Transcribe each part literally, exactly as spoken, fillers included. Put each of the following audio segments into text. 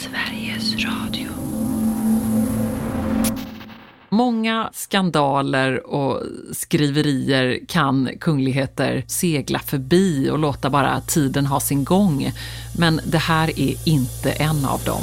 Sveriges Radio. Många skandaler och skriverier kan kungligheter segla förbi och låta bara tiden ha sin gång. Men det här är inte en av dem.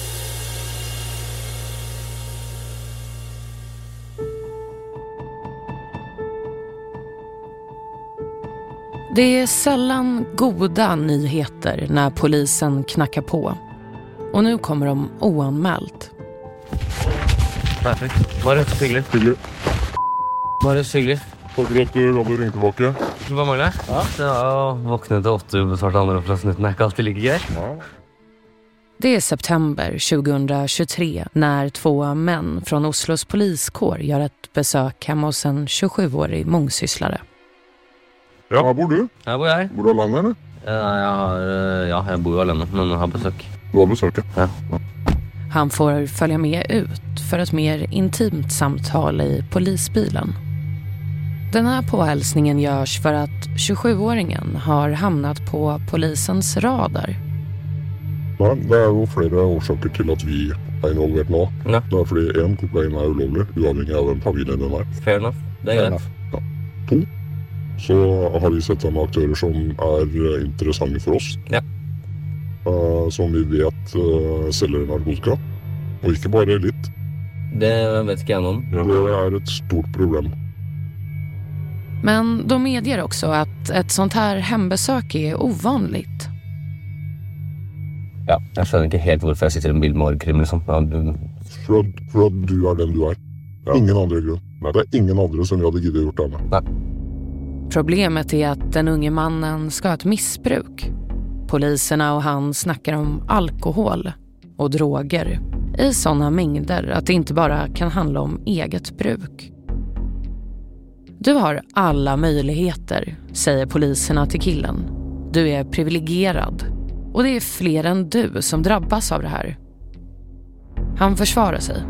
Det är sällan goda nyheter när polisen knackar på. Och nu kommer de oanmält. Perfekt. Bare hyggelig. Hyggelig. Bare hyggelig. Takk for at du hadde ringt tilbake. Hva mangler? Ja. Det var vaknet til åtte ubesvarte andreplassen uten ikke alltid like gøy. Ja. Det är september tjugohundratjugotre när två män från Oslos poliskår gör ett besök hemma hos en tjugosjuårig mångsysslare. Ja, her bor du? Her bor jeg. Bor du alene, eller? Ja, jeg har, ja, jeg bor jo alene, men jeg har besøk. Du har besøk, ja. Ja. Han får följa med ut för ett mer intimt samtal i polisbilen. Den här påhälsningen görs för att tjugosjuåringen har hamnat på polisens radar. Nei, det er jo flere årsaker til at vi er involvert nå. Ja. Det er fordi en, kokain er ulovlig, uavhengig av den familien den er. Fair enough. Det er greit. Ja. To, så har vi sett sammen aktører som er interessante for oss. Ja. Uh, som vi vet uh, selger narkotika. Og ikke bare litt. Det vet ikke jeg noe om. Ja. Det er et stort problem. Men de medger också att ett sånt här hembesök är ovanligt. Ja, jeg skjønner ikke helt hvorfor jeg sitter i en bil med orgkrim, liksom. Ja, du... For, at, for at du er den du er. Ja. Ingen andre grunn. Nei, det er ingen andre som vi hadde giddet gjort det med. Nei. Problemet är att den unge mannen ska ha ett missbruk. Poliserna och han snackar om alkohol och droger i sådana mängder att det inte bara kan handla om eget bruk. Du har alla möjligheter, säger poliserna till killen. Du är privilegierad och det är fler än du som drabbas av det här. Han försvarar sig.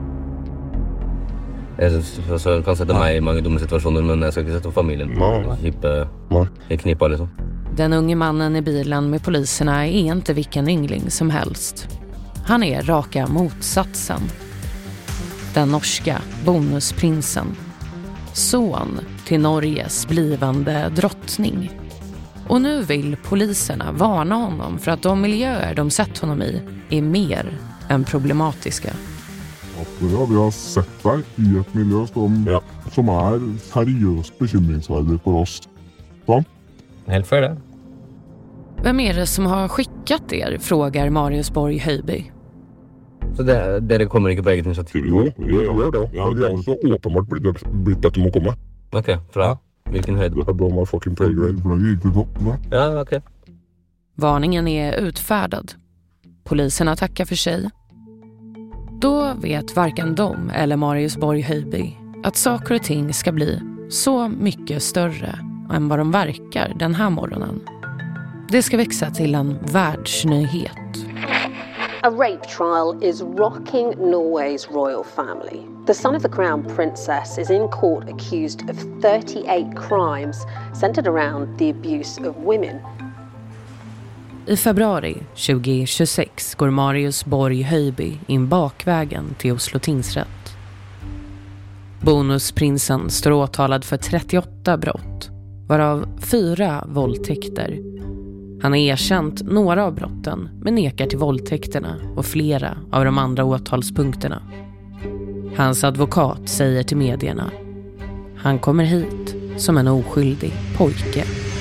Jeg altså, kan sette meg i mange dumme situasjoner, men jeg skal ikke sette familien Nei. Hippe, Nei. i knipa, liksom. Den unge mannen i bilen med poliserna är inte vilken yngling som helst. Han är raka motsatsen. Den norska bonusprinsen. Son till Norges blivande drottning. Och nu vill poliserna varna honom för att de miljöer de sett honom i är mer än problematiska. Ja, vi har sett deg i et miljø som, ja, som er seriøst bekymringsverdig for oss. Sant? Helt fair det. Vem är det som har skickat er, frågar Marius Borg Höjby. Så det, dere kommer ikke på eget initiativ? Jo, vi gjør det. Ja, vi har så åpenbart blitt, blitt bedt om å komme. Ok, fra hvilken høyde? Det er bare my fucking paygrade. Ja, ok. Varningen är utfärdad. Poliserna tackar för sig. Då vet varken de eller Marius Borg Höjby att saker och ting ska bli så mycket större än vad de verkar den här morgonen. Det ska växa till en världsnyhet. A rape trial is rocking Norway's royal family. The son of the crown princess is in court accused of thirty-eight crimes centered around the abuse of women. I februari tjugohundratjugosex går Marius Borg Höjby in bakvägen till Oslo tingsrätt. Bonusprinsen står åtalad för trettioåtta brott, varav fyra våldtäkter. Han har erkänt några av brotten men nekar till våldtäkterna och flera av de andra åtalspunkterna. Hans advokat säger till medierna: han kommer hit som en oskyldig pojke.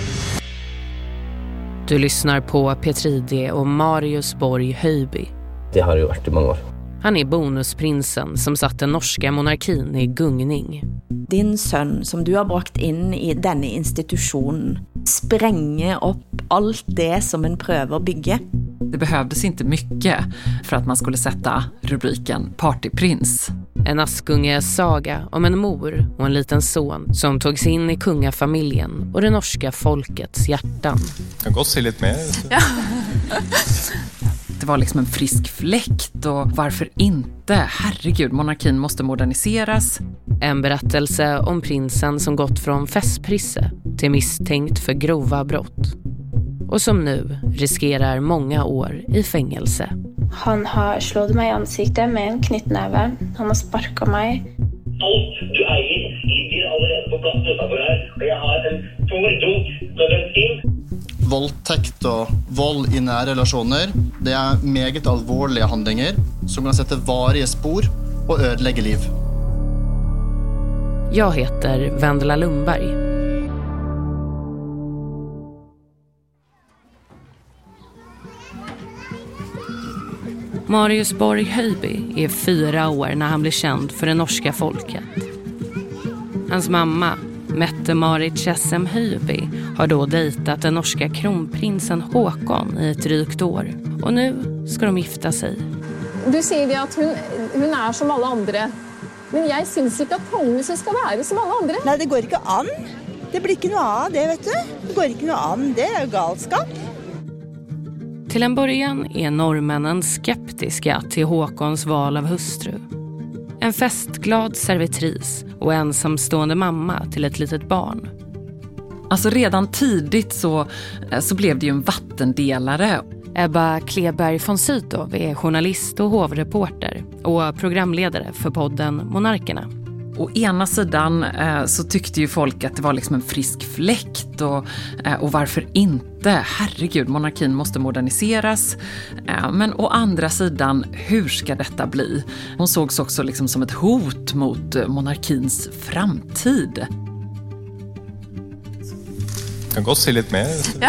Du lyssnar på Petridi och Marius Borg Höjby. Det har ju varit i många år. Han är bonusprinsen som satt den norska monarkin i gungning. Din son som du har brakt in i denne institutionen spränger upp allt det som en prövar bygga. Det behövdes inte mycket för att man skulle sätta rubriken Partyprins. En Askunges saga om en mor och en liten son som togs in i kungafamiljen och det norska folkets hjärtan. Jag kan gott se lite mer. Ja. Det var liksom en frisk fläkt och varför inte? Herregud, monarkin måste moderniseras. En berättelse om prinsen som gått från festprisse till misstänkt för grova brott. Och som nu riskerar många år i fängelse. Han har slått mig i ansiktet med en knyttnäve. Han har sparkat mig. Alt du eier ligger allerede på plassen utenfor her, og jeg har en stor dunk med bensin. Voldtekt og vold i nære relasjoner, det er meget alvorlige handlinger som kan sette varige spor og ødelegge liv. Jag heter Vendela Lundberg. Marius Borg Höjby är fyra år när han blir känd för det norska folket. Hans mamma, Mette-Marit Tjessem Höjby, har då dejtat den norska kronprinsen Håkon i ett drygt år. Och nu ska de gifta sig. Du säger det att hon, hon är som alla andra. Men jag syns inte att kongehuset ska vara som alla andra. Nej, det går inte an. Det blir inte något av det, vet du. Det går inte något an. Det är galskap. Till en början är norrmännen skeptiska till Håkons val av hustru. En festglad servitris och ensamstående mamma till ett litet barn. Alltså redan tidigt så, så blev det ju en vattendelare. Ebba Kleberg von Sydow är journalist och hovreporter och programledare för podden Monarkerna. Å ena sidan eh, så tyckte ju folk att det var liksom en frisk fläkt och, eh, och varför inte? Herregud, monarkin måste moderniseras. Eh, men å andra sidan, hur ska detta bli? Hon sågs också liksom som ett hot mot monarkins framtid. Kan gott se lite mer. Ja.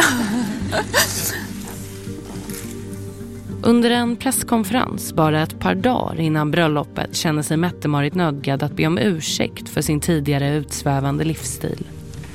Under en presskonferens bara ett par dagar innan bröllopet känner sig Mette-Marit nödgad att be om ursäkt för sin tidigare utsvävande livsstil.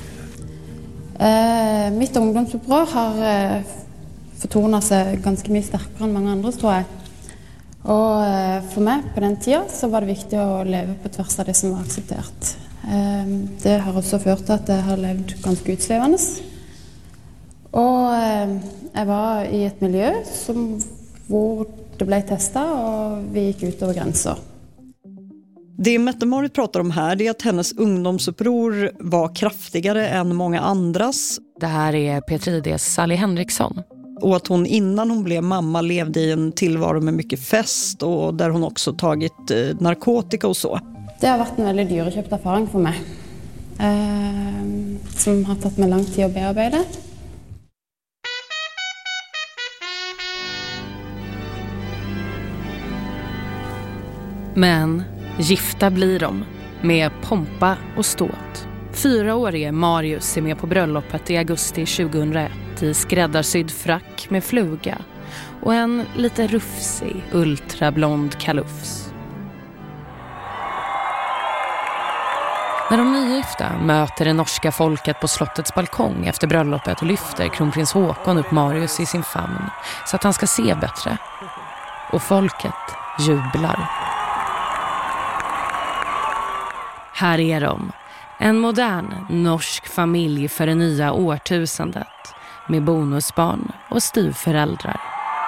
Eh, mitt ungdomsuppror har eh, förtonat sig ganska mycket starkare än många andra, tror jag. Och eh, för mig på den tiden så var det viktigt att leva på tvärs av det som var accepterat. Eh, det har också fört till att jag har levt ganska utsvävande. Och eh, jag var i ett miljö som hvor det blev testat och vi gick ut över gränser. Det Mette-Marit pratar om här är att hennes ungdomsuppror var kraftigare än många andras. Det här är P tre D:s Sally Henriksson. Och att hon innan hon blev mamma levde i en tillvaro med mycket fest och där hon också tagit eh, narkotika och så. Det har varit en väldigt dyrköpt erfaring för mig. Eh, som har tagit mig lång tid att bearbeta. Men gifta blir de, med pompa och ståt. Fyraårige Marius är med på bröllopet i augusti tjugohundraett i skräddarsydd frack med fluga och en lite rufsig ultrablond kalufs. När de nygifta möter det norska folket på slottets balkong efter bröllopet lyfter kronprins Håkon upp Marius i sin famn så att han ska se bättre. Och folket jublar. Här är de, en modern norsk familj för det nya årtusendet med bonusbarn och styvföräldrar.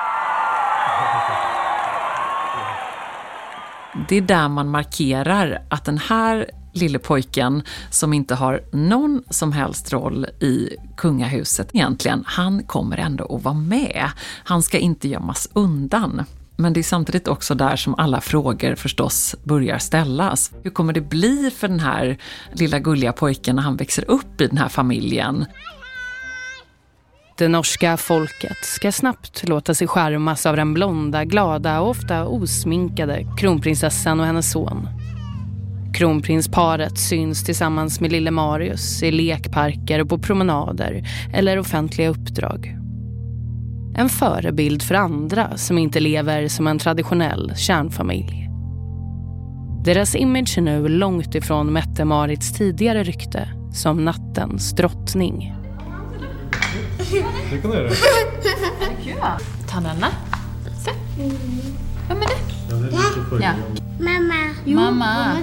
Det är där man markerar att den här lille pojken som inte har någon som helst roll i kungahuset egentligen, han kommer ändå att vara med. Han ska inte gömmas undan. Men det är samtidigt också där som alla frågor förstås börjar ställas. Hur kommer det bli för den här lilla gulliga pojken när han växer upp i den här familjen? Det norska folket ska snabbt låta sig skärmas av den blonda, glada och ofta osminkade kronprinsessan och hennes son. Kronprinsparet syns tillsammans med lille Marius i lekparker och på promenader eller offentliga uppdrag. En förebild för andra som inte lever som en traditionell kärnfamilj. Deras image är nu långt ifrån Mette-Marits tidigare rykte som nattens drottning. Det kan du göra. Ta den. Se. Vem är det? Ja, det är lite för ja. Mamma. Jo, mamma.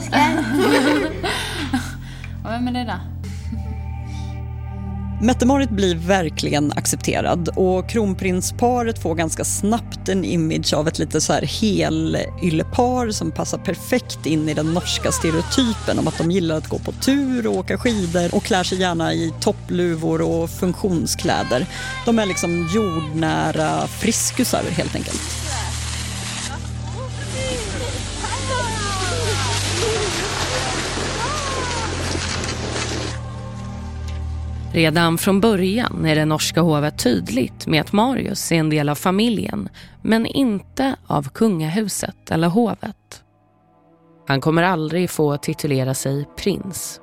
Och vem är det då? Mette-Marit blir verkligen accepterad och kronprinsparet får ganska snabbt en image av ett lite så här helyllepar som passar perfekt in i den norska stereotypen om att de gillar att gå på tur och åka skidor och klär sig gärna i toppluvor och funktionskläder. De är liksom jordnära friskusar helt enkelt. Redan från början är det norska hovet tydligt med att Marius är en del av familjen, men inte av kungahuset eller hovet. Han kommer aldrig få titulera sig prins.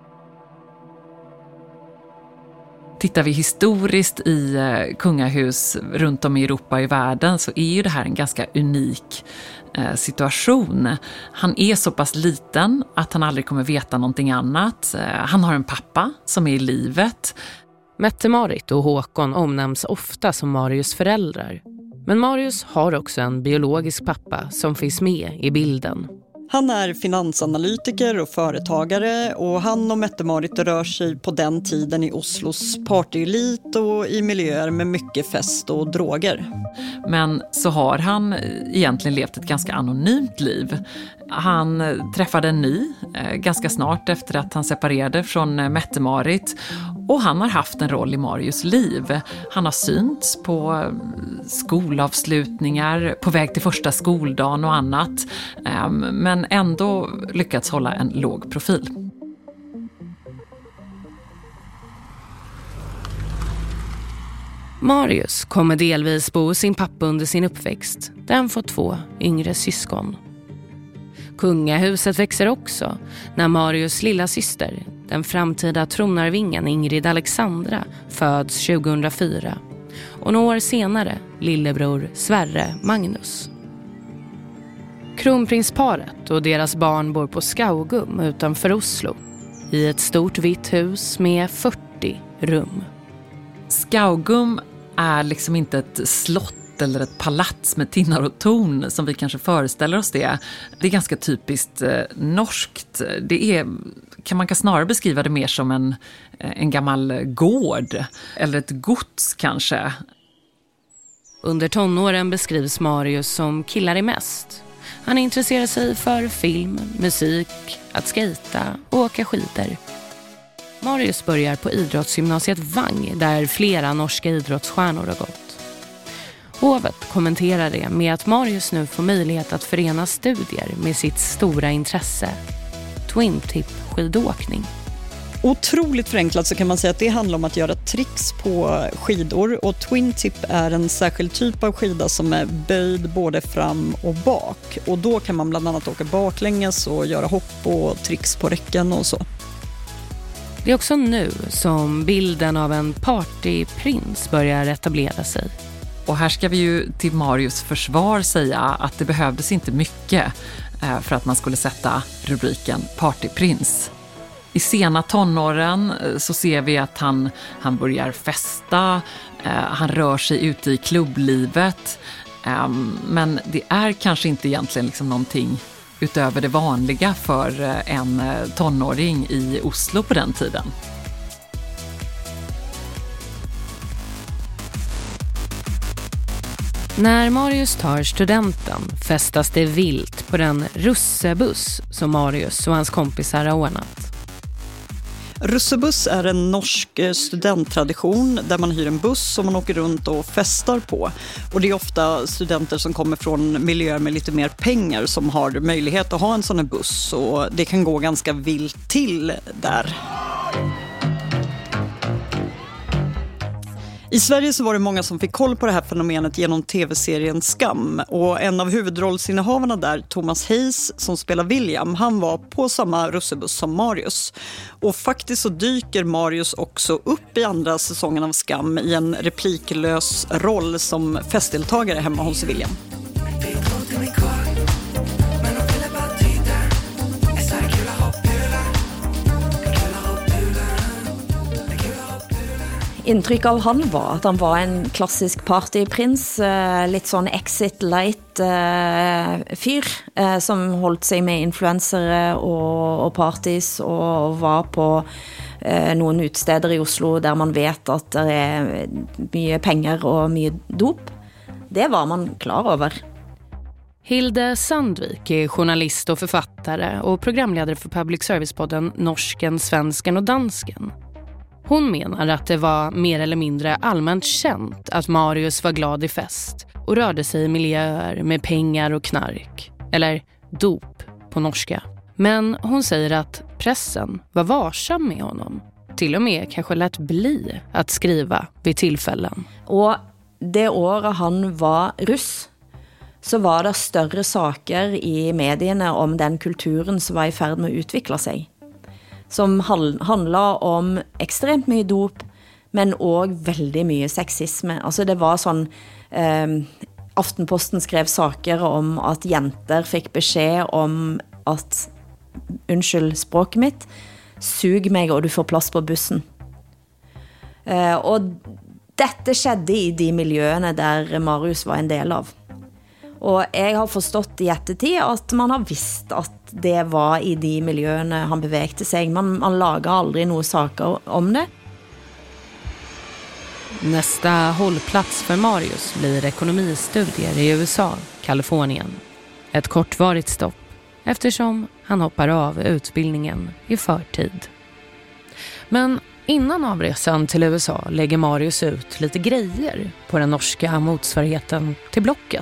Tittar vi historiskt i kungahus runt om i Europa och i världen så är ju det här en ganska unik situation. Han är så pass liten att han aldrig kommer veta någonting annat. Han har en pappa som är i livet. Mette-Marit och Håkon omnämns ofta som Marius föräldrar. Men Marius har också en biologisk pappa som finns med i bilden. Han är finansanalytiker och företagare och han och Mette-Marit rör sig på den tiden i Oslos partyelit och i miljöer med mycket fest och droger. Men så har han egentligen levt ett ganska anonymt liv. Han träffade en ny ganska snart efter att han separerade från Mette-Marit och han har haft en roll i Marius liv. Han har synts på skolavslutningar, på väg till första skoldagen och annat, men ändå lyckats hålla en låg profil. Marius kommer delvis bo hos sin pappa under sin uppväxt, där han får två yngre syskon. Kungahuset växer också när Marius lilla syster, den framtida tronarvingen Ingrid Alexandra, föds tjugohundrafyra och några år senare lillebror Sverre Magnus. Kronprinsparet och deras barn bor på Skaugum utanför Oslo i ett stort vitt hus med fyrtio rum. Skaugum är liksom inte ett slott eller ett palats med tinnar och torn som vi kanske föreställer oss det. Det är ganska typiskt eh, norskt. Det är, kan man kan snarare beskriva det mer som en, en gammal gård eller ett gods kanske. Under tonåren beskrivs Marius som killar i mest. Han intresserar sig för film, musik, att skejta och åka skidor. Marius börjar på idrottsgymnasiet Vang där flera norska idrottsstjärnor har gått. Hovet kommenterar det med att Marius nu får möjlighet att förena studier med sitt stora intresse, twin tip skidåkning. Otroligt förenklat så kan man säga att det handlar om att göra tricks på skidor och twin tip är en särskild typ av skida som är böjd både fram och bak och då kan man bland annat åka baklänges och göra hopp och tricks på räcken och så. Det är också nu som bilden av en partyprins börjar etablera sig. Och här ska vi ju till Marius försvar säga att det behövdes inte mycket för att man skulle sätta rubriken partyprins. I sena tonåren så ser vi att han, han börjar festa, han rör sig ute i klubblivet. Men det är kanske inte egentligen liksom någonting utöver det vanliga för en tonåring i Oslo på den tiden. När Marius tar studenten festas det vilt på den russebuss som Marius och hans kompisar har ordnat. Russebuss är en norsk studenttradition där man hyr en buss som man åker runt och festar på. Och det är ofta studenter som kommer från miljöer med lite mer pengar som har möjlighet att ha en sån här buss och det kan gå ganska vilt till där. I Sverige så var det många som fick koll på det här fenomenet genom tv-serien Skam. Och en av huvudrollsinnehavarna där, Thomas Hayes, som spelar William, han var på samma russebuss som Marius. Och faktiskt så dyker Marius också upp i andra säsongen av Skam i en repliklös roll som festdeltagare hemma hos William. Inntrykk av han var at han var en klassisk partyprins, litt sånn exit light fyr, som holdt seg med influensere og, og parties, og var på noen utsteder i Oslo der man vet at det er mye penger og mye dop. Det var man klar over. Hilde Sandvik är journalist och författare och programledare för public service-podden Norsken, Svensken och Dansken. Hon menar att det var mer eller mindre allmänt känt att Marius var glad i fest och rörde sig i miljöer med pengar och knark, eller dop på norska. Men hon säger att pressen var varsam med honom till och med kanske lät bli att skriva vid tillfällen. Och det året han var russ så var det större saker i medierna om den kulturen som var i färd med att utveckla sig. Som handlade om extremt mycket dop, men också väldigt mycket sexisme. Alltså det var sån... Eh, Aftenposten skrev saker om att jenter fick besked om att, unnskyld språket mitt, sug mig och du får plats på bussen. Eh, och detta skedde i de miljöerna där Marius var en del av. Och jag har förstått i eftertid att man har visst att det var i de miljöerna han bevegde sig. Man, man lagar aldrig några saker om det. Nästa hållplats för Marius blir ekonomistudier i U S A, Kalifornien. Ett kortvarigt stopp eftersom han hoppar av utbildningen i förtid. Men innan avresan till U S A lägger Marius ut lite grejer på den norska motsvarigheten till Blocket.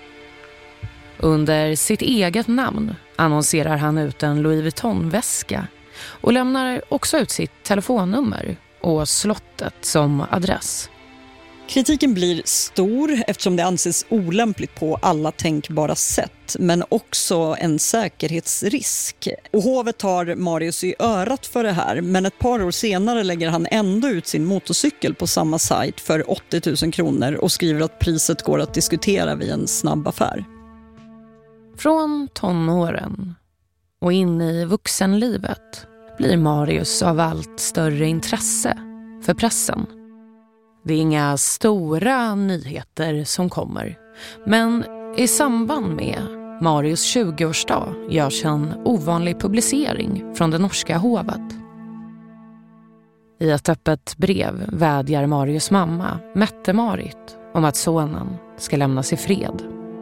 Under sitt eget namn annonserar han ut en Louis Vuitton-väska och lämnar också ut sitt telefonnummer och slottet som adress. Kritiken blir stor eftersom det anses olämpligt på alla tänkbara sätt, men också en säkerhetsrisk. Och hovet tar Marius i örat för det här, men ett par år senare lägger han ändå ut sin motorcykel på samma sajt för åttio tusen kronor och skriver att priset går att diskutera vid en snabb affär. Från tonåren och in i vuxenlivet blir Marius av allt större intresse för pressen. Det är inga stora nyheter som kommer, men i samband med Marius tjugoårsdag görs en ovanlig publicering från det norska hovet. I ett öppet brev vädjar Marius mamma, Mette-Marit, om att sonen ska lämnas i fred.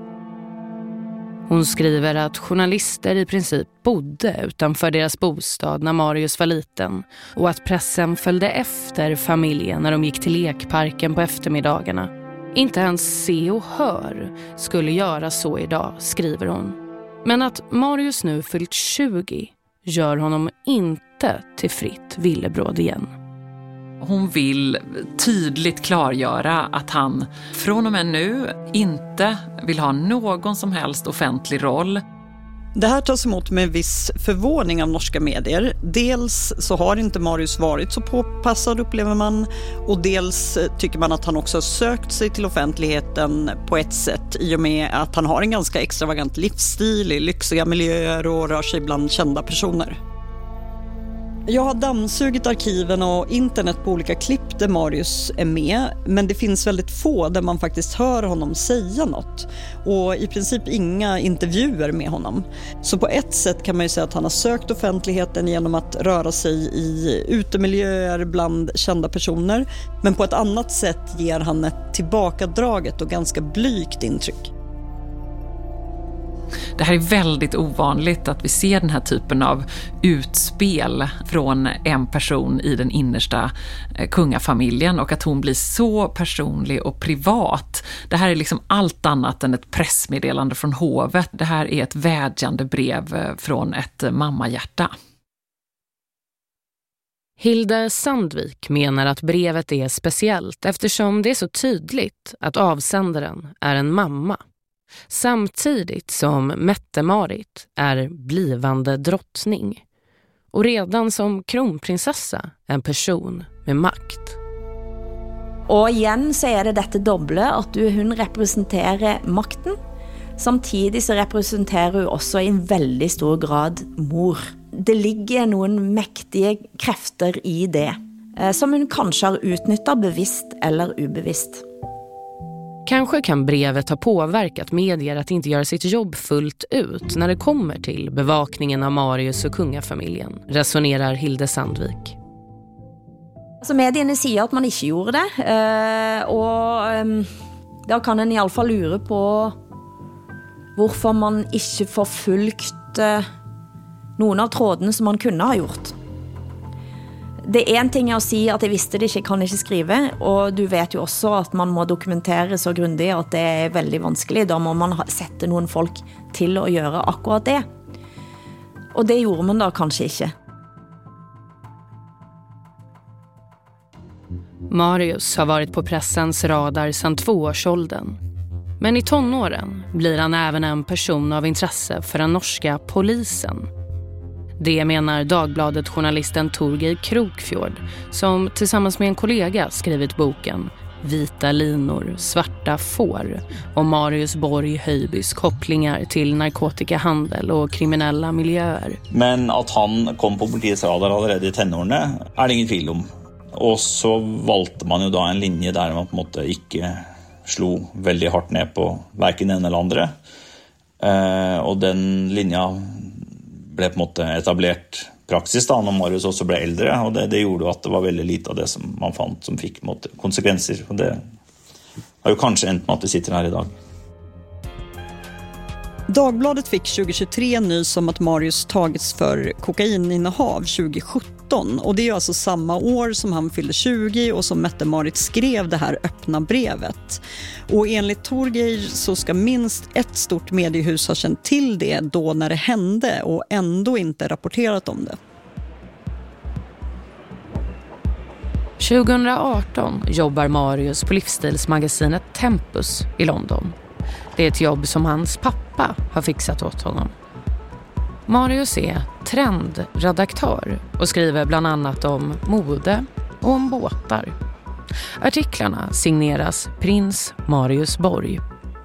Hon skriver att journalister i princip bodde utanför deras bostad när Marius var liten och att pressen följde efter familjen när de gick till lekparken på eftermiddagarna. Inte ens Se och Hör skulle göra så idag, skriver hon. Men att Marius nu fyllt tjugo gör honom inte till fritt villebråd igen. Hon vill tydligt klargöra att han från och med nu inte vill ha någon som helst offentlig roll. Det här tas emot med viss förvåning av norska medier. Dels så har inte Marius varit så påpassad, upplever man. Och dels tycker man att han också har sökt sig till offentligheten på ett sätt i och med att han har en ganska extravagant livsstil i lyxiga miljöer och rör sig bland kända personer. Jag har dammsugit arkiven och internet på olika klipp där Marius är med, men det finns väldigt få där man faktiskt hör honom säga något och i princip inga intervjuer med honom. Så på ett sätt kan man ju säga att han har sökt offentligheten genom att röra sig i utemiljöer bland kända personer, men på ett annat sätt ger han ett tillbakadraget och ganska blygt intryck. Det här är väldigt ovanligt att vi ser den här typen av utspel från en person i den innersta kungafamiljen och att hon blir så personlig och privat. Det här är liksom allt annat än ett pressmeddelande från hovet. Det här är ett vädjande brev från ett mammahjärta. Hilde Sandvik menar att brevet är speciellt eftersom det är så tydligt att avsändaren är en mamma. Samtidigt som Mette-Marit är blivande drottning och redan som kronprinsessa en person med makt. Och igen så är det detta dubbla att du, hon representerar makten. Samtidigt så representerar hon också i en väldigt stor grad mor. Det ligger någon mäktiga krafter i det som hon kanske har utnyttjat bevisst eller obevisst. Kanske kan brevet ha påverkat medier att inte göra sitt jobb fullt ut när det kommer till bevakningen av Marius och kungafamiljen, resonerar Hilde Sandvik. Alltså medierna säger att man inte gjorde det, och då kan en i alla fall lura på varför man inte förfulgt någon av trådarna som man kunde ha gjort. Det är en ting att säga att jag visste det inte, kan inte skriva, och du vet ju också att man må dokumentera så grundigt att det är väldigt vanskligt. Då må man sätta någon folk till att göra akkurat det. Och det gjorde man då kanske inte. Marius har varit på pressens radar sedan tvåårsåldern. Men i tonåren blir han även en person av intresse för den norska polisen. Det menar Dagbladet-journalisten Torgeir Krokfjord, som tillsammans med en kollega skrivit boken Vita linor, svarta får om Marius Borg Höjbys kopplingar till narkotikahandel och kriminella miljöer. Men att han kom på politiets radar allerede i tenårene är det ingen tvil om. Och så valgte man ju då en linje där man på en måte ikke slog väldigt hårt ner på varken en eller andra. Eh, och den linjen blev på en måte etablert praxis da, når Marius også ble eldre, og det, det gjorde at det var veldig lite av det som man fant som fikk måte, konsekvenser. Og det har ju kanske endt med att vi sitter här idag. Dagbladet fick tjugohundratjugotre nys om att Marius tagits för kokaininnehav tjugosjutton, och det är alltså samma år som han fyllde tjugo och som Mette-Marit skrev det här öppna brevet. Och enligt Torgeir så ska minst ett stort mediehus ha känt till det då när det hände och ändå inte rapporterat om det. tjugoarton jobbar Marius på livsstilsmagasinet Tempus i London. Det är ett jobb som hans pappa har fixat åt honom. Marius är trendredaktör och skriver bland annat om mode och om båtar. Artiklarna signeras Prins Marius Borg.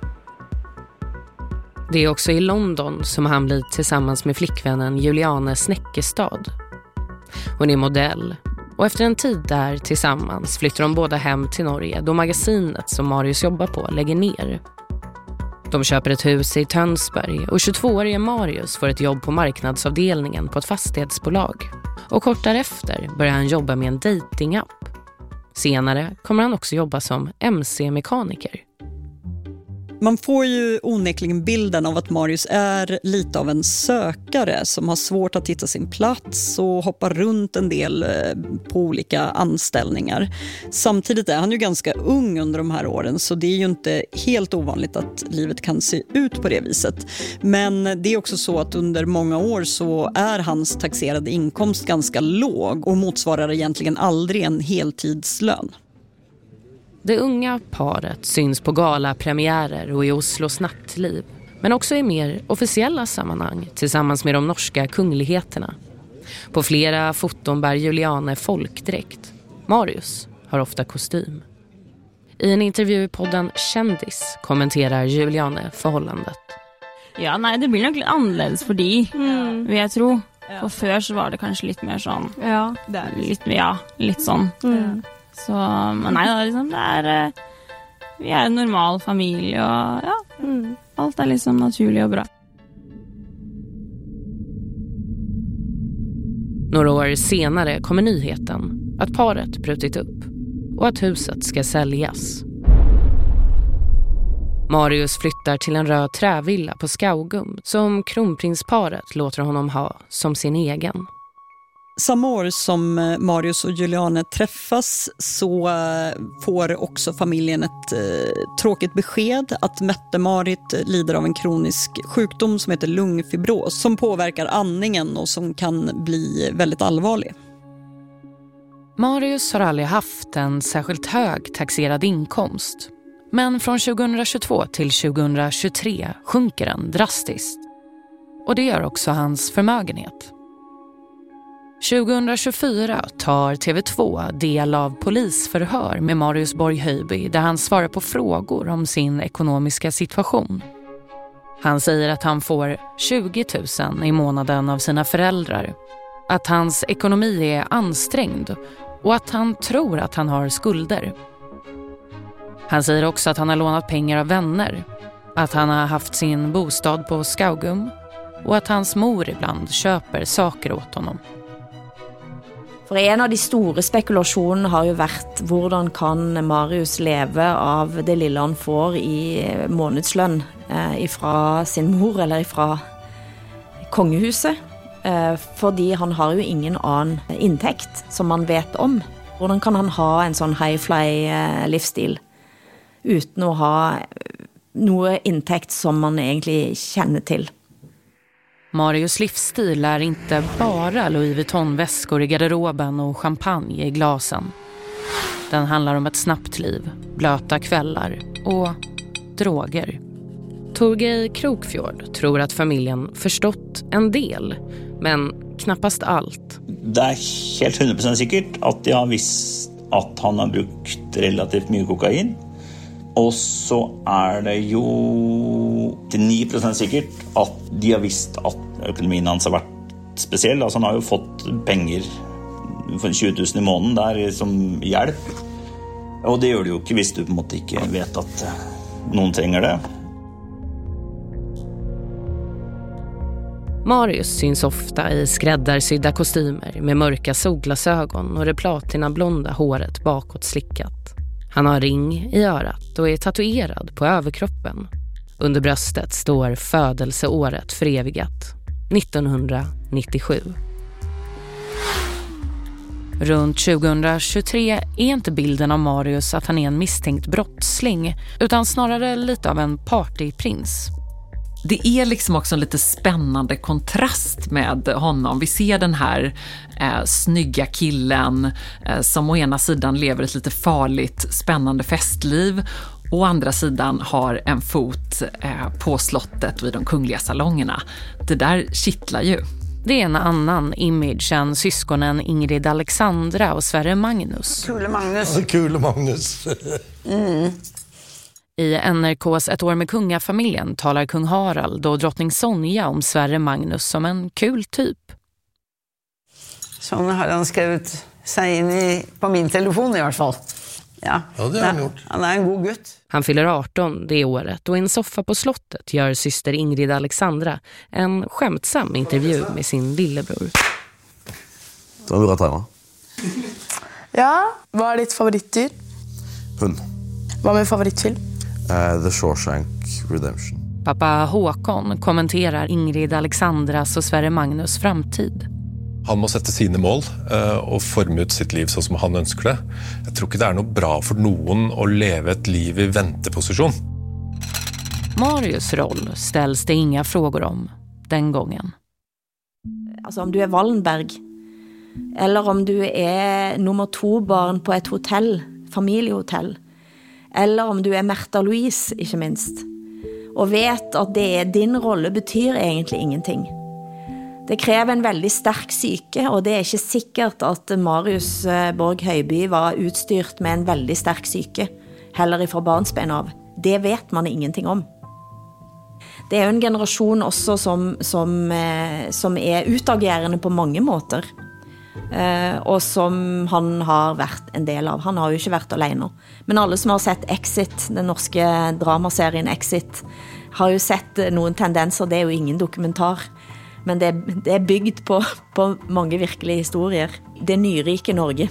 Det är också i London som han blir tillsammans med flickvännen Juliane Snäckestad. Hon är modell, och efter en tid där tillsammans flyttar de båda hem till Norge då magasinet som Marius jobbar på lägger ner. De köper ett hus i Tönsberg och tjugotvåårige Marius får ett jobb på marknadsavdelningen på ett fastighetsbolag. Och kort därefter börjar han jobba med en datingapp. Senare kommer han också jobba som M C-mekaniker. Man får ju onekligen bilden av att Marius är lite av en sökare som har svårt att hitta sin plats och hoppar runt en del på olika anställningar. Samtidigt är han ju ganska ung under de här åren, så det är ju inte helt ovanligt att livet kan se ut på det viset. Men det är också så att under många år så är hans taxerade inkomst ganska låg och motsvarar egentligen aldrig en heltidslön. Det unga paret syns på galapremiärer och i Oslos nattliv, men också i mer officiella sammanhang tillsammans med de norska kungligheterna. På flera foton bär Juliane folkdräkt. Marius har ofta kostym. I en intervju i podden Kändis kommenterar Juliane förhållandet. Ja, nej, det blir nog lite annorlunda för de, mm. vill jag tro. För förr så var det kanske lite mer sån. Ja, det är lite, ja, lite sån. Mm. Så, men nej, det är liksom, det är, vi är en normal familj och ja, mm. allt är liksom naturligt och bra. Några år senare kommer nyheten att paret brutit upp och att huset ska säljas. Marius flyttar till en röd trävilla på Skaugum som kronprinsparet låter honom ha som sin egen. Samma år som Marius och Juliane träffas så får också familjen ett eh, tråkigt besked att Mette-Marit lider av en kronisk sjukdom som heter lungfibros som påverkar andningen och som kan bli väldigt allvarlig. Marius har aldrig haft en särskilt hög taxerad inkomst. Men från tjugohundratjugotvå till tjugohundratjugotre sjunker den drastiskt. Och det gör också hans förmögenhet. tjugohundratjugofyra tar T V två del av polisförhör med Marius Borg Höjby där han svarar på frågor om sin ekonomiska situation. Han säger att han får tjugo tusen i månaden av sina föräldrar, att hans ekonomi är ansträngd och att han tror att han har skulder. Han säger också att han har lånat pengar av vänner, att han har haft sin bostad på Skaugum och att hans mor ibland köper saker åt honom. For en av de store spekulasjonene har jo vært hvordan kan Marius leve av det lille han får i månedslønn eh, ifra sin mor eller ifra kongehuset. Eh, fordi han har jo ingen annen inntekt som man vet om. Hvordan kan han ha en sånn high-fly eh, livsstil uten å ha noe inntekt som man egentlig känner till? Marius livsstil är inte bara Louis Vuitton-väskor i garderoben och champagne i glasen. Den handlar om ett snabbt liv, blöta kvällar och droger. Torgeir Krokfjord tror att familjen förstått en del, men knappast allt. Det är helt hundra procent säkert att de har visst att han har brukt relativt mycket kokain. Och så är det ju till nio procent säkert att de har visst att ekonomin hans har varit speciell. Alltså han har ju fått pengar för tjugo tusen i månaden där som hjälp. Och det gör det ju inte hvis du på något inte vet att någon tränger det. Marius syns ofta i skräddarsydda kostymer med mörka solglasögon och det platinablonda håret bakåt slickat. Han har ring i örat och är tatuerad på överkroppen. Under bröstet står födelseåret förevigat, nittonhundranittiosju. Runt tjugohundratjugotre är inte bilden av Marius att han är en misstänkt brottsling, utan snarare lite av en partyprins. Det är liksom också en lite spännande kontrast med honom. Vi ser den här eh, snygga killen eh, som å ena sidan lever ett lite farligt, spännande festliv. Å andra sidan har en fot eh, på slottet vid de kungliga salongerna. Det där kittlar ju. Det är en annan image än syskonen Ingrid Alexandra och Sverre Magnus. Kule Magnus. Kule Magnus. mm. I N R K:s Ett år med kungafamiljen talar kung Harald och drottning Sonja om Sverre Magnus som en kul typ. Så har han skrivit sig in i, på min telefon i alla fall. Ja, ja det har han gjort. Han är en god gutt. Han fyller arton det året och i en soffa på slottet gör syster Ingrid Alexandra en skämtsam intervju med sin lillebror. Du har lurat här, va? Ja, vad är ditt favoritdyr? Hund. Vad är favoritfilm? Uh, The Shawshank Redemption. Pappa Håkon kommenterar Ingrid Alexandras och Sverre Magnus framtid. Han må sätta sina mål uh, och forma ut sitt liv så som han önskar det. Jag tror inte det är något bra för någon att leva ett liv i vänteposition. Marius roll ställs det inga frågor om den gången. Alltså om du är Wallenberg eller om du är nummer två barn på ett hotell, familjehotell, eller om du är Märta Louise, inte minst, och vet att det är din roll betyder egentligen ingenting. Det kräver en väldigt stark psyke, och det är inte säkert att Marius Borg Høiby var utstyrt med en väldigt stark psyke, heller ifrån barnsben av. Det vet man ingenting om. Det är en generation också som, som, som är utagerande på många måter. Uh, och som han har varit en del av. Han har ju inte varit alene. Men alla som har sett Exit, den norska dramaserien Exit, har ju sett någon tendenser. Det är ju ingen dokumentar. Men det, det är byggt på, på många verkliga historier. Det nyrike Norge.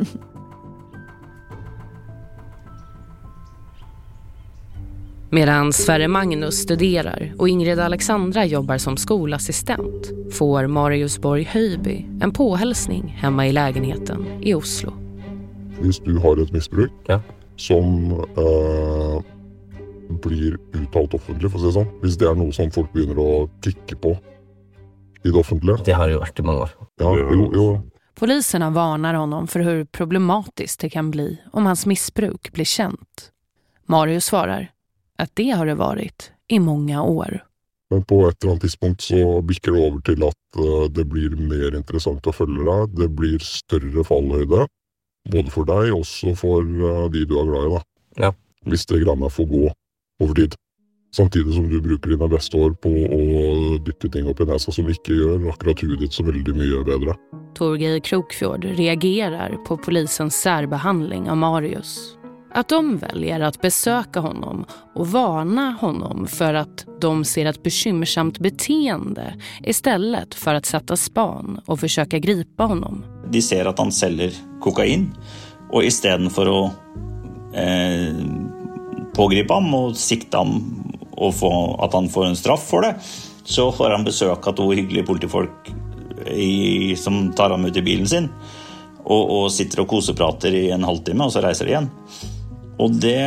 Medan Sverre Magnus studerar och Ingrid Alexandra jobbar som skolassistent får Marius Borg Høiby en påhälsning hemma i lägenheten i Oslo. Hvis du har ett missbruk ja. som eh, blir uttalt offentligt, för att säga så. Hvis det är något som folk börjar att klicka på i det offentliga. Det har ju varit i många år. Ja, jo, jo. Poliserna varnar honom för hur problematiskt det kan bli om hans missbruk blir känt. Marius svarar att det har det varit i många år. Men på ett eller annat tidspunkt så bickar det över till att uh, det blir mer intressant att följa dig. Det blir större fallhöjde. Både för dig och också för uh, de du är glad i. Da. Ja. Hvis det grannar får gå över tid. Samtidigt som du brukar dina bästa år på att dytta ting upp i näsa som inte gör akkurat huvudet så väldigt mycket bättre. Torgeir Krokfjord reagerar på polisens särbehandling av Marius. Att de väljer att besöka honom och varna honom för att de ser ett bekymmersamt beteende istället för att sätta span och försöka gripa honom. De ser att han säljer kokain och istället för att eh, pågripa honom och sikta honom och få, att han får en straff för det, så får han besök av två hyggliga politifolk i, som tar honom ut i bilen sin och, och sitter och koseprater i en halvtimme och så reser igen. Och det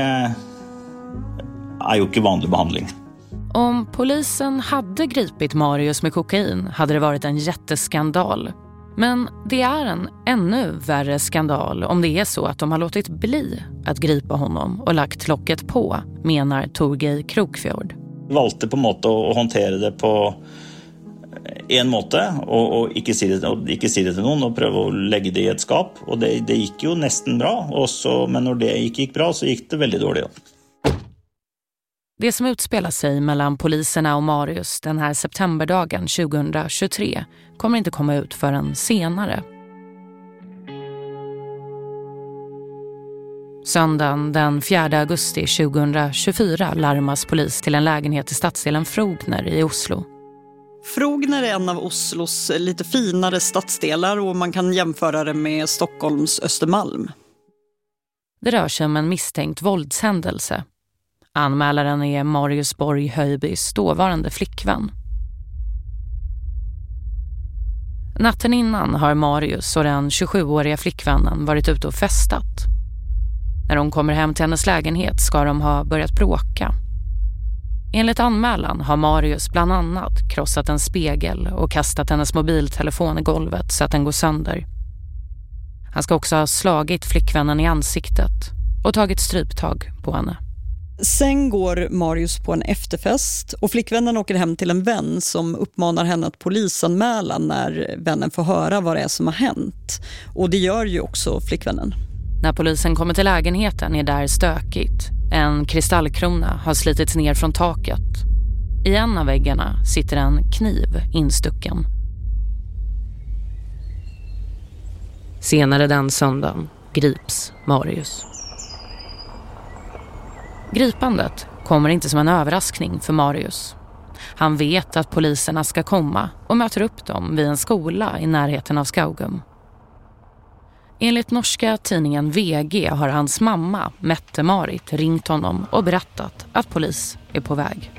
är ju inte vanlig behandling. Om polisen hade gripit Marius med kokain hade det varit en jätteskandal. Men det är en ännu värre skandal om det är så att de har låtit bli att gripa honom och lagt locket på, menar Torgeir Krokfjord. Valgte på en måte å håndtere det på en måte, og, og, ikke si det, og ikke si det til noen, og prøve å legge det i et skap. Og det, det gikk jo nesten bra, også, men når det ikke gikk bra så gikk det väldigt dåligt. Det som utspelar sig mellan poliserna och Marius den här septemberdagen tjugohundratjugotre kommer inte komma ut förrän senare. Söndagen den fjärde augusti tjugohundratjugofyra larmas polis till en lägenhet i stadsdelen Frogner i Oslo. Frogner är en av Oslos lite finare stadsdelar och man kan jämföra det med Stockholms Östermalm. Det rör sig om en misstänkt våldshändelse. Anmälaren är Marius Borg Höjbys dåvarande flickvän. Natten innan har Marius och den tjugosjuåriga flickvännen varit ute och festat. När de kommer hem till hennes lägenhet ska de ha börjat bråka. Enligt anmälan har Marius bland annat krossat en spegel och kastat hennes mobiltelefon i golvet så att den går sönder. Han ska också ha slagit flickvännen i ansiktet och tagit stryptag på henne. Sen går Marius på en efterfest och flickvännen åker hem till en vän som uppmanar henne att polisanmäla när vännen får höra vad det är som har hänt. Och det gör ju också flickvännen. När polisen kommer till lägenheten är där stökigt. En kristallkrona har slitits ner från taket. I en av väggarna sitter en kniv instucken. Senare den söndagen grips Marius. Gripandet kommer inte som en överraskning för Marius. Han vet att poliserna ska komma och möter upp dem vid en skola i närheten av Skaugum. Enligt norska tidningen V G har hans mamma, Mette-Marit, ringt honom och berättat att polis är på väg.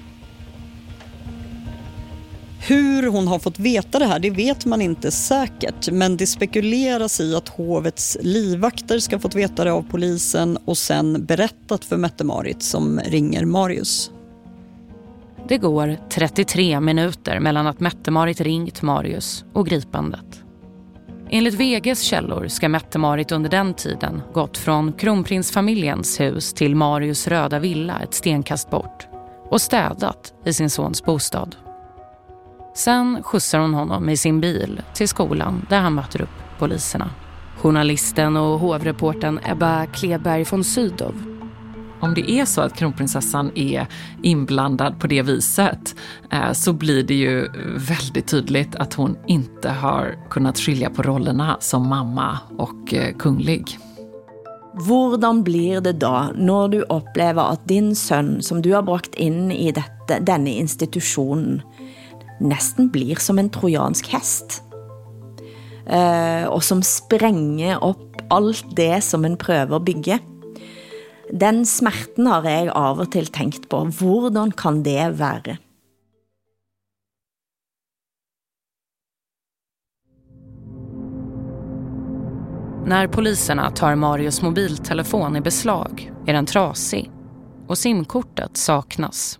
Hur hon har fått veta det här, det vet man inte säkert. Men det spekuleras i att hovets livvakter ska ha fått veta det av polisen och sen berättat för Mette-Marit som ringer Marius. Det går trettiotre minuter mellan att Mette-Marit ringt Marius och gripandet. Enligt V G:s källor ska Mette-Marit under den tiden gått från kronprinsfamiljens hus till Marius röda villa ett stenkast bort och städat i sin sons bostad. Sen skjutsar hon honom i sin bil till skolan där han möter upp poliserna. Journalisten och hovreportern Ebba Kleberg von Sydow. Om det är så att kronprinsessan är inblandad på det viset så blir det ju väldigt tydligt att hon inte har kunnat skilja på rollerna som mamma och kunglig. Hvordan blir det då när du upplever att din son som du har bragt in i dette, denne institutionen nästan blir som en trojansk häst uh, och som spränger upp allt det som en prövar bygge? Den smerten har jag av och till tänkt på. Hvordan kan det vara? När poliserna tar Marius mobiltelefon i beslag är den trasig och simkortet saknas.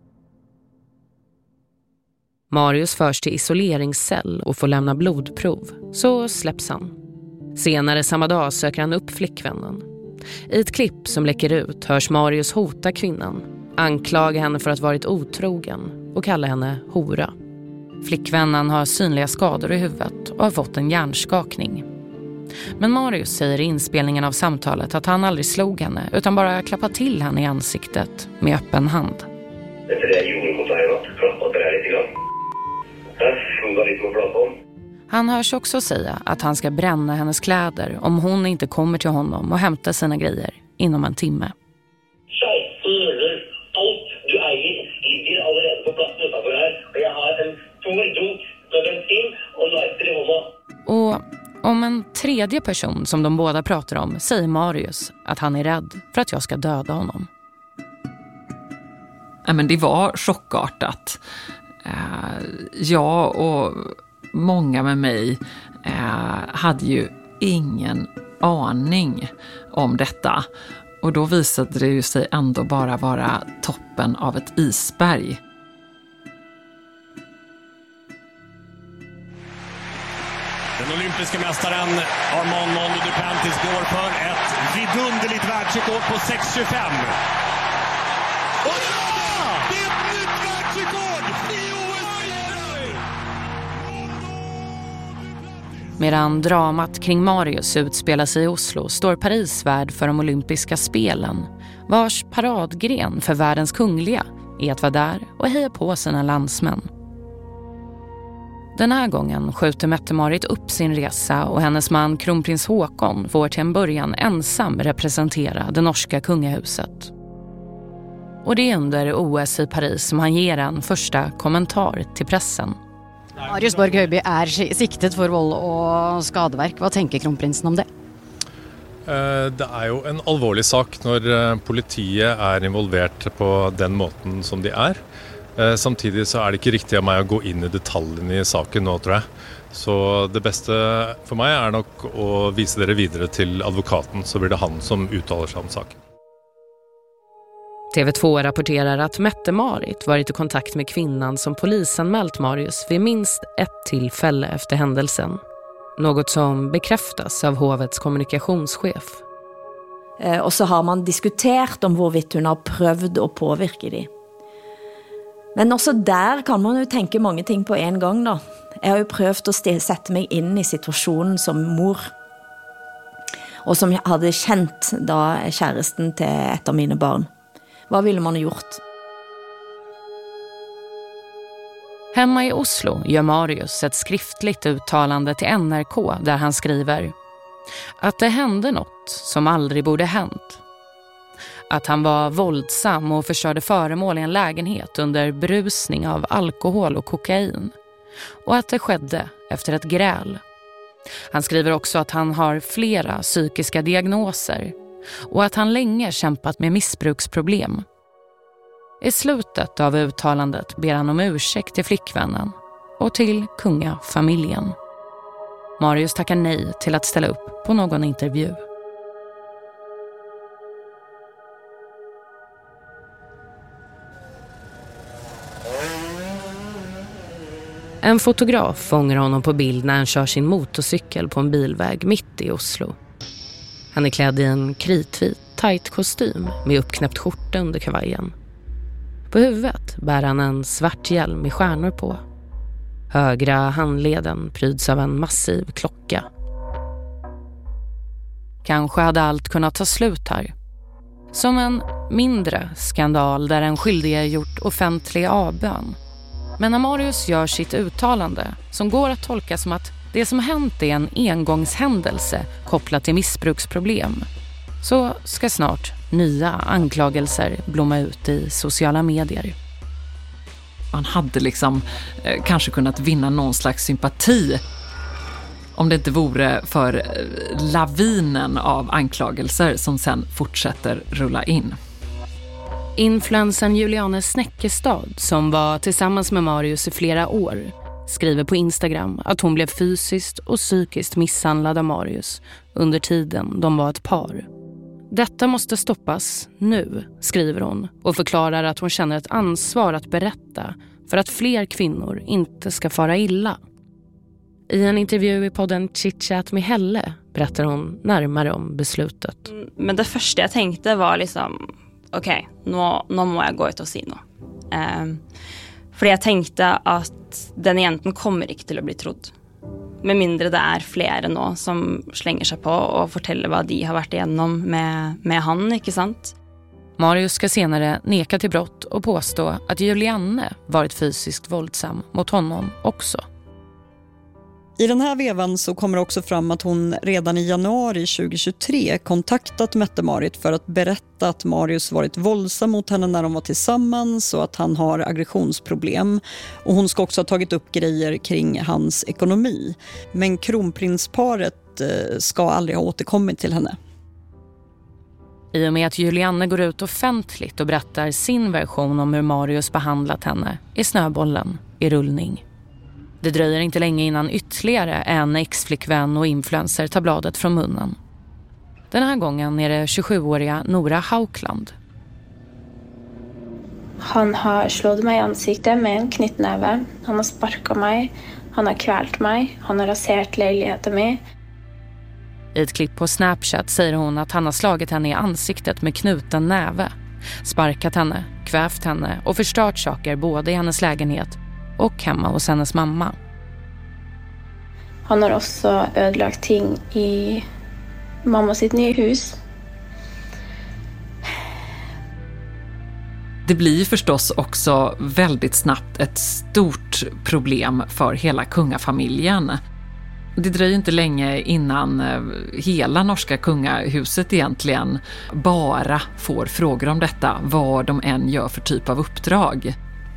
Marius förs till isoleringscell och får lämna blodprov, så släpps han. Senare samma dag söker han upp flickvännen. I ett klipp som läcker ut hörs Marius hota kvinnan, anklaga henne för att varit otrogen och kalla henne hora. Flickvännen har synliga skador i huvudet och har fått en hjärnskakning. Men Marius säger i inspelningen av samtalet att han aldrig slog henne utan bara klappade till henne i ansiktet med öppen hand. Efter det jag gjorde mot henne, klappade det här lite grann. Hon var lite med att prata om. Han hörs också säga att han ska bränna hennes kläder om hon inte kommer till honom och hämtar sina grejer inom en timme. Scheisse, nøller, allt du äger ligger allerede på plassen utanför här. Och jag har en stor dunk med bensin och lighter i hånda. Och om en tredje person som de båda pratar om säger Marius att han är rädd för att jag ska döda honom. Ja, men det var chockartat. Uh, jag och många med mig uh, hade ju ingen aning om detta. Och då visade det ju sig ändå bara vara toppen av ett isberg. Den olympiska mästaren Armand Mondo Duplantis går för ett vidunderligt världsrekord på sex tjugofem. Och ja! Det är ett nytt världsrekord i O S! Medan dramat kring Marius utspelar sig i Oslo står Paris värd för de olympiska spelen, vars paradgren för världens kungliga är att vara där och heja på sina landsmän. Den här gången skjuter Mette-Marit upp sin resa och hennes man kronprins Håkon får till en början ensam representera det norska kungahuset. Och det är under O S i Paris som han ger en första kommentar till pressen. Marius Borg Høiby är siktet för våld och skadeverk. Vad tänker kronprinsen om det? Det är ju en allvarlig sak när politiet är involverat på den måten som de är. Samtidigt så är det inte riktigt av mig att gå in i detaljerna i saken nu, tror jag. Så det bästa för mig är nog att visa det vidare till advokaten, så blir det han som uttalar sig om saken. T V två rapporterar att Mette-Marit varit i kontakt med kvinnan som polisanmält Marius vid minst ett tillfälle efter händelsen. Något som bekräftas av hovets kommunikationschef. Eh, och så har man diskuterat om hvorvidt hun har prøvd att påvirke de. Men också där kan man ju tänka många ting på en gång då. Jag har ju prøvd att sätta mig in i situationen som mor. Och som jag hade känt då kæresten till ett av mina barn. Vad ville man ha gjort? Hemma i Oslo gör Marius ett skriftligt uttalande till N R K där han skriver att det hände något som aldrig borde hänt. Att han var våldsam och förstörde föremål i en lägenhet under brusning av alkohol och kokain. Och att det skedde efter ett gräl. Han skriver också att han har flera psykiska diagnoser och att han länge kämpat med missbruksproblem. I slutet av uttalandet ber han om ursäkt till flickvännen och till kungafamiljen. Marius tackar nej till att ställa upp på någon intervju. En fotograf fångar honom på bild när han kör sin motorcykel på en bilväg mitt i Oslo. Han är klädd i en kritvit, tight kostym med uppknäppt skjorta under kavajen. På huvudet bär han en svart hjälm med stjärnor på. Högra handleden pryds av en massiv klocka. Kanske hade allt kunnat ta slut här. Som en mindre skandal där en skyldige gjort offentlig avbön. Men när Marius gör sitt uttalande, som går att tolka som att det som hänt är en engångshändelse kopplat till missbruksproblem, så ska snart nya anklagelser blomma ut i sociala medier. Man hade liksom eh, kanske kunnat vinna någon slags sympati om det inte vore för eh, lavinen av anklagelser som sen fortsätter rulla in. Influensen Juliane Snäckestad, som var tillsammans med Marius i flera år, skriver på Instagram att hon blev fysiskt och psykiskt misshandlad av Marius under tiden de var ett par. Detta måste stoppas nu, skriver hon, och förklarar att hon känner ett ansvar att berätta för att fler kvinnor inte ska fara illa. I en intervju i podden Chit Chat med Helle berättar hon närmare om beslutet. Men det första jag tänkte var liksom, okej, okay, nu, nu må jag gå ut och si något. Um, för jag tänkte att den egentligen kommer inte till att bli trodd. Med mindre det är flera nå som slänger sig på och fortäller vad de har varit igenom med, med han, inte sant? Marius ska senare neka till brott och påstå att Julianne varit fysiskt våldsam mot honom också. I den här vevan så kommer det också fram att hon redan i januari tjugohundratjugotre kontaktat Mette-Marit för att berätta att Marius varit våldsam mot henne när de var tillsammans och att han har aggressionsproblem. Och hon ska också ha tagit upp grejer kring hans ekonomi. Men kronprinsparet ska aldrig ha återkommit till henne. I och med att Julianne går ut offentligt och berättar sin version om hur Marius behandlat henne är snöbollen i rullning. Det dröjer inte länge innan ytterligare en ex-flickvän och influencer tar bladet från munnen. Den här gången är det tjugosjuåriga Nora Haukland. Han har slått mig i ansiktet med en knyttnäve. Han har sparkat mig. Han har kvalt mig, han har raserat lägenheten min. I ett klipp på Snapchat säger hon att han har slagit henne i ansiktet med knuten näve, sparkat henne, kvävt henne och förstört saker både i hennes lägenhet och hemma hos hennes mamma. Han har också ödelagt ting i mamma sitt nya hus. Det blir förstås också väldigt snabbt ett stort problem för hela kungafamiljen. Det dröjer inte länge innan hela norska kungahuset egentligen bara får frågor om detta, vad de än gör för typ av uppdrag.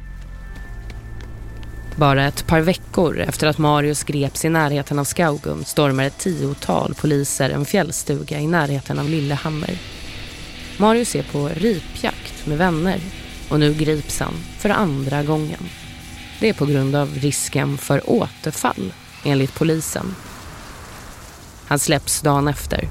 Bara ett par veckor efter att Marius greps i närheten av Skaugum stormar ett tiotal poliser en fjällstuga i närheten av Lillehammer. Marius är på ripjakt med vänner och nu grips han för andra gången. Det är på grund av risken för återfall, enligt polisen. Han släpps dagen efter.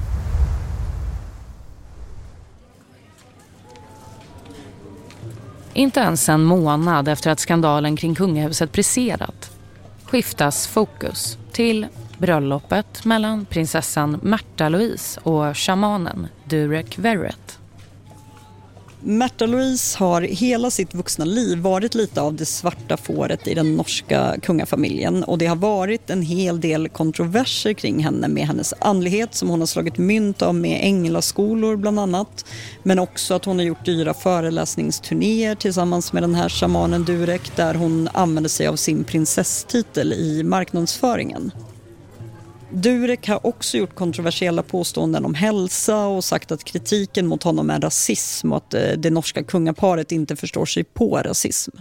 Inte ens en månad efter att skandalen kring kungahuset briserat skiftas fokus till bröllopet mellan prinsessan Märta Louise och shamanen Durek Verrett. Märta Louise har hela sitt vuxna liv varit lite av det svarta fåret i den norska kungafamiljen, och det har varit en hel del kontroverser kring henne med hennes andlighet som hon har slagit mynt av med änglaskolor bland annat, men också att hon har gjort dyra föreläsningsturnéer tillsammans med den här shamanen Durek där hon använder sig av sin prinsesstitel i marknadsföringen. Durek har också gjort kontroversiella påståenden om hälsa och sagt att kritiken mot honom är rasism och att det norska kungaparet inte förstår sig på rasism.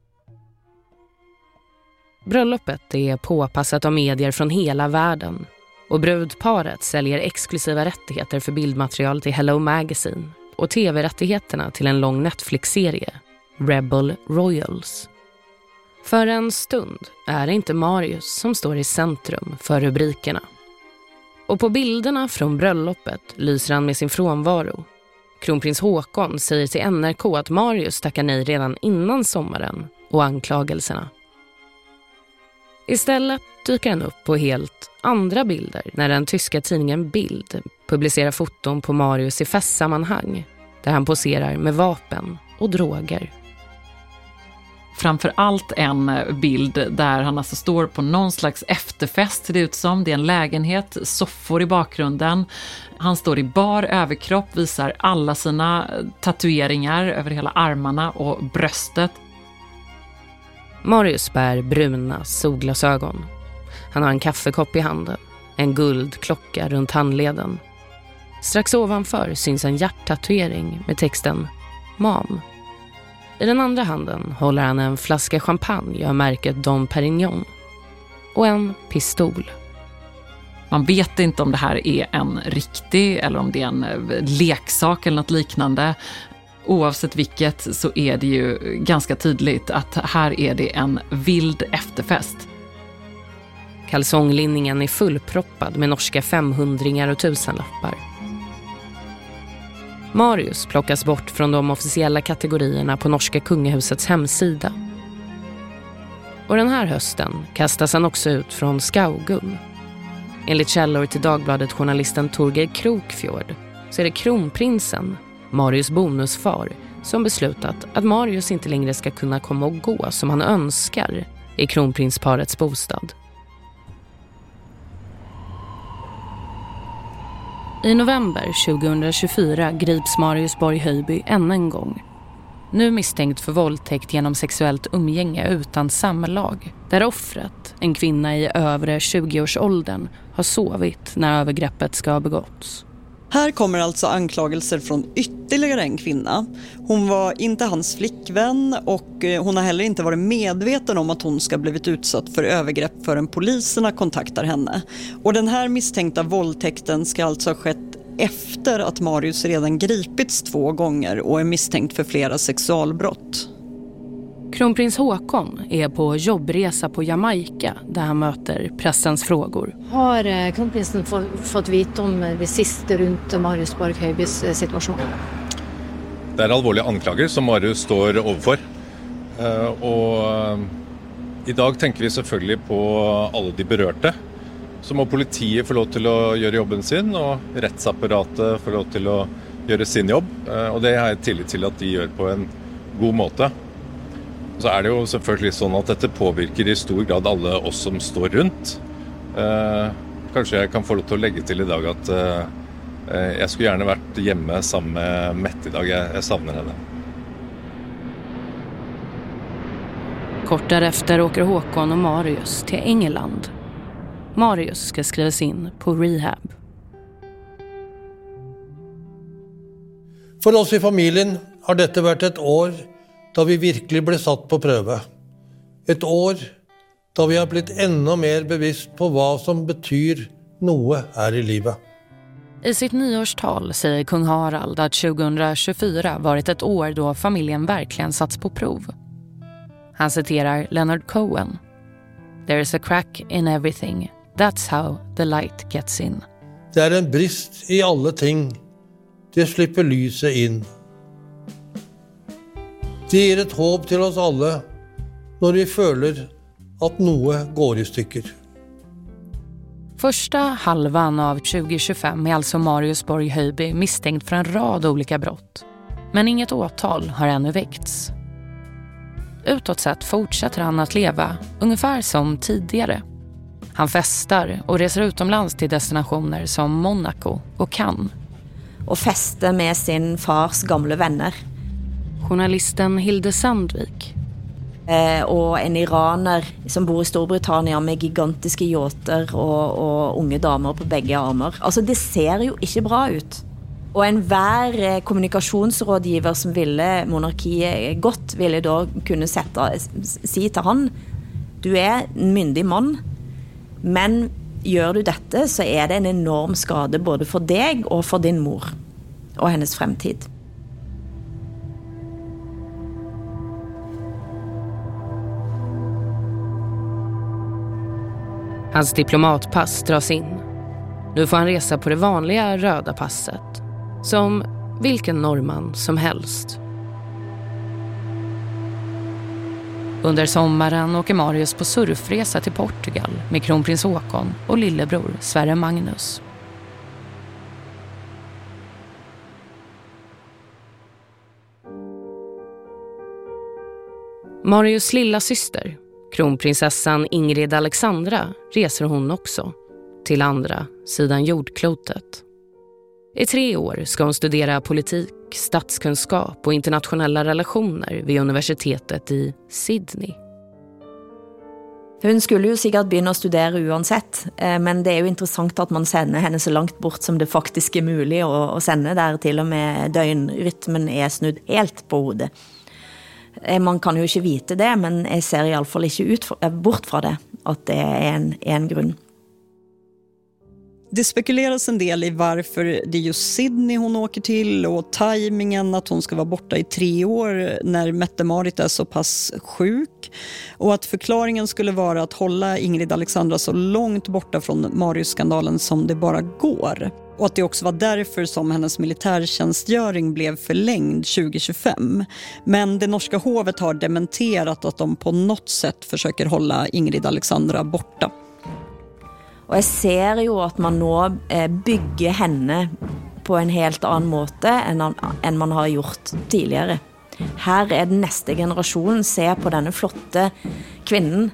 Bröllopet är påpassat av medier från hela världen och brudparet säljer exklusiva rättigheter för bildmaterial till Hello Magazine och tv-rättigheterna till en lång Netflix-serie, Rebel Royals. För en stund är det inte Marius som står i centrum för rubrikerna. Och på bilderna från bröllopet lyser han med sin frånvaro. Kronprins Håkon säger till N R K att Marius tackar nej redan innan sommaren och anklagelserna. Istället dyker han upp på helt andra bilder när den tyska tidningen Bild publicerar foton på Marius i festsammanhang där han poserar med vapen och droger. Framför allt en bild där han alltså står på någon slags efterfest, ser det ut som. Det är en lägenhet, soffor i bakgrunden. Han står i bar överkropp, visar alla sina tatueringar över hela armarna och bröstet. Marius bär bruna solglasögon. Han har en kaffekopp i handen, en guldklocka runt handleden. Strax ovanför syns en hjärttatuering med texten Mam. I den andra handen håller han en flaska champagne av märket Dom Perignon och en pistol. Man vet inte om det här är en riktig eller om det är en leksak eller något liknande. Oavsett vilket så är det ju ganska tydligt att här är det en vild efterfest. Kalsonglinningen är fullproppad med norska femhundringar och tusenlappar. Marius plockas bort från de officiella kategorierna på norska kungahusets hemsida. Och den här hösten kastas han också ut från Skaugum. Enligt källor till Dagbladet-journalisten Torgeir Krokfjord så är det kronprinsen, Marius bonusfar, som beslutat att Marius inte längre ska kunna komma och gå som han önskar i kronprinsparets bostad. I november tjugohundratjugofyra grips Marius Borg Höjby än en gång. Nu misstänkt för våldtäkt genom sexuellt umgänge utan samlag. Där offret, en kvinna i övre tjugoårsåldern, har sovit när övergreppet ska ha begåtts. Här kommer alltså anklagelser från ytterligare en kvinna. Hon var inte hans flickvän och hon har heller inte varit medveten om att hon ska blivit utsatt för övergrepp förrän poliserna kontaktar henne. Och den här misstänkta våldtäkten ska alltså ha skett efter att Marius redan gripits två gånger och är misstänkt för flera sexualbrott. Kronprins Håkon är på jobbresa på Jamaica där han möter pressens frågor. Har kronprinsen fått veta om det sista runt Marius Borg Höjbys situation? Det är allvarliga anklagelser som Marius står överför. Och I dag tenker vi selvfølgelig på alle de berørte. Så må politiet få lov til å gjøre jobben sin, og rettsapparatet få lov til å gjøre sin jobb. Og det har jeg tillit til at de gjør på en god måte. Så er det jo selvfølgelig sånn at dette påvirker i stor grad alle oss som står rundt. Kanskje jeg kan få lov til å legge til i dag at jeg skulle gjerne vært hjemme sammen med Mette i dag. Jeg savner henne. Kort därefter åker Håkon och Marius till England. Marius ska skrivas in på rehab. For oss i familien har dette vært et år da vi virkelig ble satt på prøve. Et år da vi har blitt enda mer bevisst på hva som betyr noe her i livet. I sitt nyårstal säger kung Harald att tjugohundratjugofyra varit ett år då familjen verkligen satts på prov. Han citerar Leonard Cohen. There is a crack in everything. That's how the light gets in. Det er en brist i alle ting. Det slipper lyset inn. Det gir et håp til oss alle når vi føler at noe går i stykker. Första halvan av tjugohundratjugofem är alltså Marius Borg Höjby misstänkt för en rad olika brott. Men inget åtal har ännu väckts. Utåt sett fortsätter han att leva ungefär som tidigare. Han festar och reser utomlands till destinationer som Monaco och Cannes. Og fester med sin fars gamle venner. Journalisten Hilde Sandvik. Eh, og en iraner som bor i Storbritannia med gigantiske yachter og, og unge damer på begge armer. Altså, det ser jo ikke bra ut. Og en hver eh, kommunikasjonsrådgiver som ville monarkiet godt, ville da kunne sette, si til han, du er en myndig mann, men gjør du dette, så er det en enorm skade både for deg og for din mor og hennes fremtid. Hans diplomatpass dras in. Nu får han resa på det vanliga röda passet. Som vilken norrman som helst. Under sommaren åker Marius på surfresa till Portugal med kronprins Håkon och lillebror Sverre Magnus. Marius lilla syster, kronprinsessan Ingrid Alexandra, reser hon också till andra sidan jordklotet. I tre år ska hon studera politik, statskunskap och internationella relationer vid universitetet i Sydney. Hun skulle jo sikkert begynne å studere uansett, men det er jo interessant at man sender henne så langt bort som det faktisk er mulig å, å sende, der til og med døgnrytmen er snudd helt på hodet. Man kan jo ikke vite det, men jeg ser i alle fall ikke ut for, bort fra det, at det er en, en grunn. Det spekuleras en del i varför det är just Sydney hon åker till och tajmingen att hon ska vara borta i tre år när Mette-Marit är så pass sjuk. Och att förklaringen skulle vara att hålla Ingrid Alexandra så långt borta från Marius-skandalen som det bara går. Och att det också var därför som hennes militärtjänstgöring blev förlängd tjugohundratjugofem. Men det norska hovet har dementerat att de på något sätt försöker hålla Ingrid Alexandra borta. Og jeg ser jo at man nå bygger henne på en helt annen måte enn man har gjort tidligere. Her er den neste generasjonen, se på denne flotte kvinnen.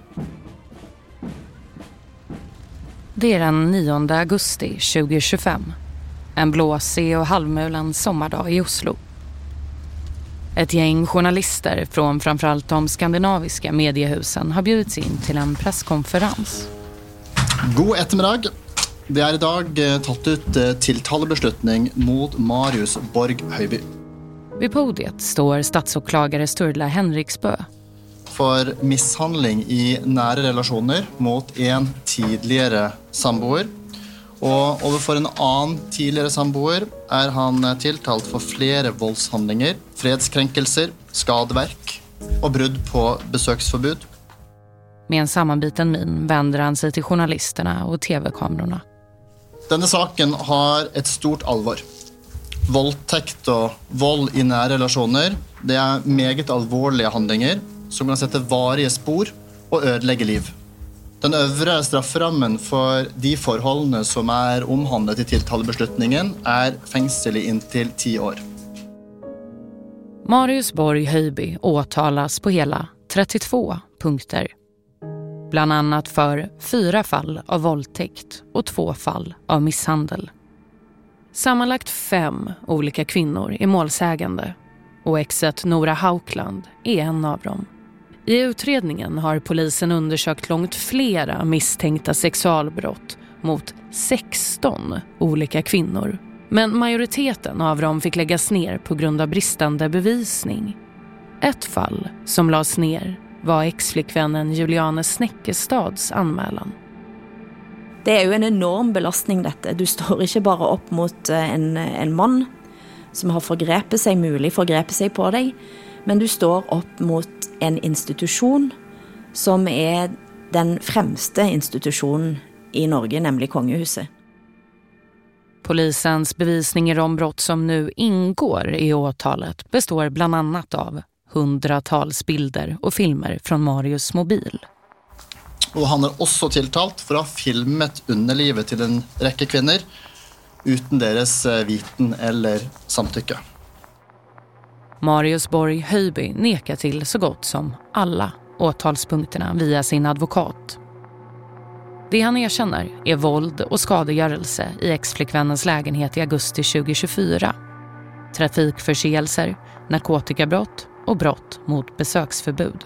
Det är den nionde augusti tjugohundratjugofem. En blåsig och halvmulen sommardag i Oslo. Ett gäng journalister från framförallt de skandinaviska mediehusen har bjudits in till en presskonferens. God ettermiddag. Det er i dag tatt ut tiltalebeslutning mot Marius Borg Højby. Vid podiet står statsåklagare Sturla Henriksbø. For mishandling i nære relasjoner mot en tidligere samboer. Og overfor en annen tidligere samboer er han tiltalt for flere voldshandlinger, fredskrenkelser, skadeverk og brudd på besøksforbud. Med en sammanbiten min vänder han sig till journalisterna och tv-kamerorna. Denne saken har et stort alvor. Voldtekt og vold i nære relasjoner, det er meget alvorlige handlinger som kan sette varige spor och ödelägga liv. Den övre strafframmen för de förhållanden som är omhandlat i tilltalbeslutningen är fängsel i intill tio år. Marius Borg Höjby åtalas på hela trettiotvå punkter. Bland annat för fyra fall av våldtäkt och två fall av misshandel. Sammanlagt fem olika kvinnor är målsägande och exet Nora Haukland är en av dem. I utredningen har polisen undersökt långt flera misstänkta sexualbrott mot sexton olika kvinnor. Men majoriteten av dem fick läggas ner på grund av bristande bevisning. Ett fall som lades ner var exflickvännen Juliane Snekkestads anmälan. Det är ju en enorm belastning detta. Du står inte bara upp mot en, en man som har förgrepet sig, mulig förgrepet sig på dig, men du står upp mot en institution som är den främsta institutionen i Norge, nämligen Kongehuset. Polisens bevisning i de brott som nu ingår i åtalet består bland annat av hundratals bilder och filmer från Marius mobil. Och han är också tilltalt för att ha filmet underlivet till en räcka kvinnor utan deras viten eller samtycke. Marius Borg Höjby nekar till så gott som alla åtalspunkterna via sin advokat. Det han erkänner är våld och skadegörelse i exflickvännens lägenhet i augusti tjugohundratjugofyra. Trafikförseelser, narkotikabrott och brott mot besöksförbud.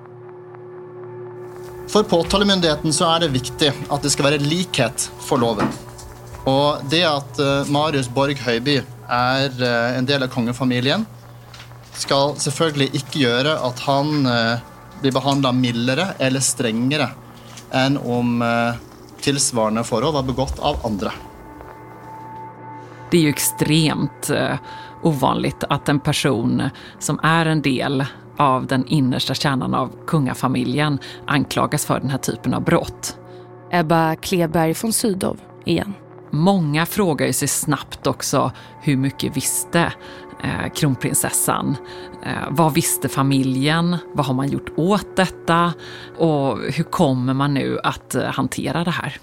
För påtalemyndigheten så är det viktigt att det ska vara likhet för loven. Och det att Marius Borg Höjby är en del av kongefamiljen ska selvfølgelig ikke gjøre at han eh, blir behandlet mildere eller strengere än om eh, tilsvarende forhold var begått av andra. Det är ju extremt eh, ovanligt att en person som är en del av den innersta kärnan av kungafamiljen anklagas för den här typen av brott. Ebba Kleberg från Sydow igen. Många frågar ju sig snabbt också hur mycket visste eh, kronprinsessan. Eh, vad visste familjen? Vad har man gjort åt detta? Och hur kommer man nu att eh, hantera det här?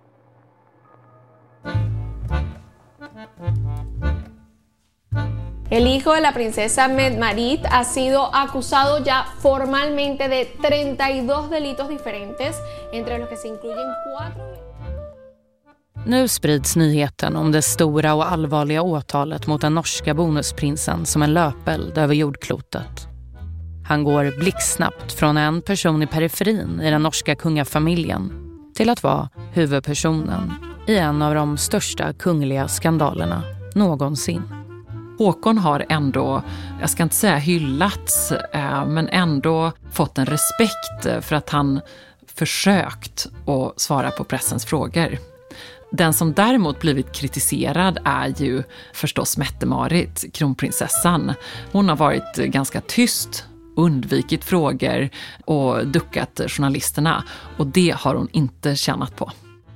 El hijo de la princesa Mette-Marit ha sido acusado ya formalmente de trettiotvå delitos diferentes, entre los que se incluyen cuatro... Nu sprids nyheten om det stora och allvarliga åtalet mot den norska bonusprinsen som en löpeld över jordklotet. Han går blixtsnabbt från en person i periferin i den norska kungafamiljen till att vara huvudpersonen i en av de största kungliga skandalerna någonsin. Håkon har ändå, jag ska inte säga hyllats, men ändå fått en respekt för att han försökt att svara på pressens frågor. Den som däremot blivit kritiserad är ju förstås Mette-Marit, kronprinsessan. Hon har varit ganska tyst, undvikit frågor och duckat journalisterna. Och det har hon inte tjänat på.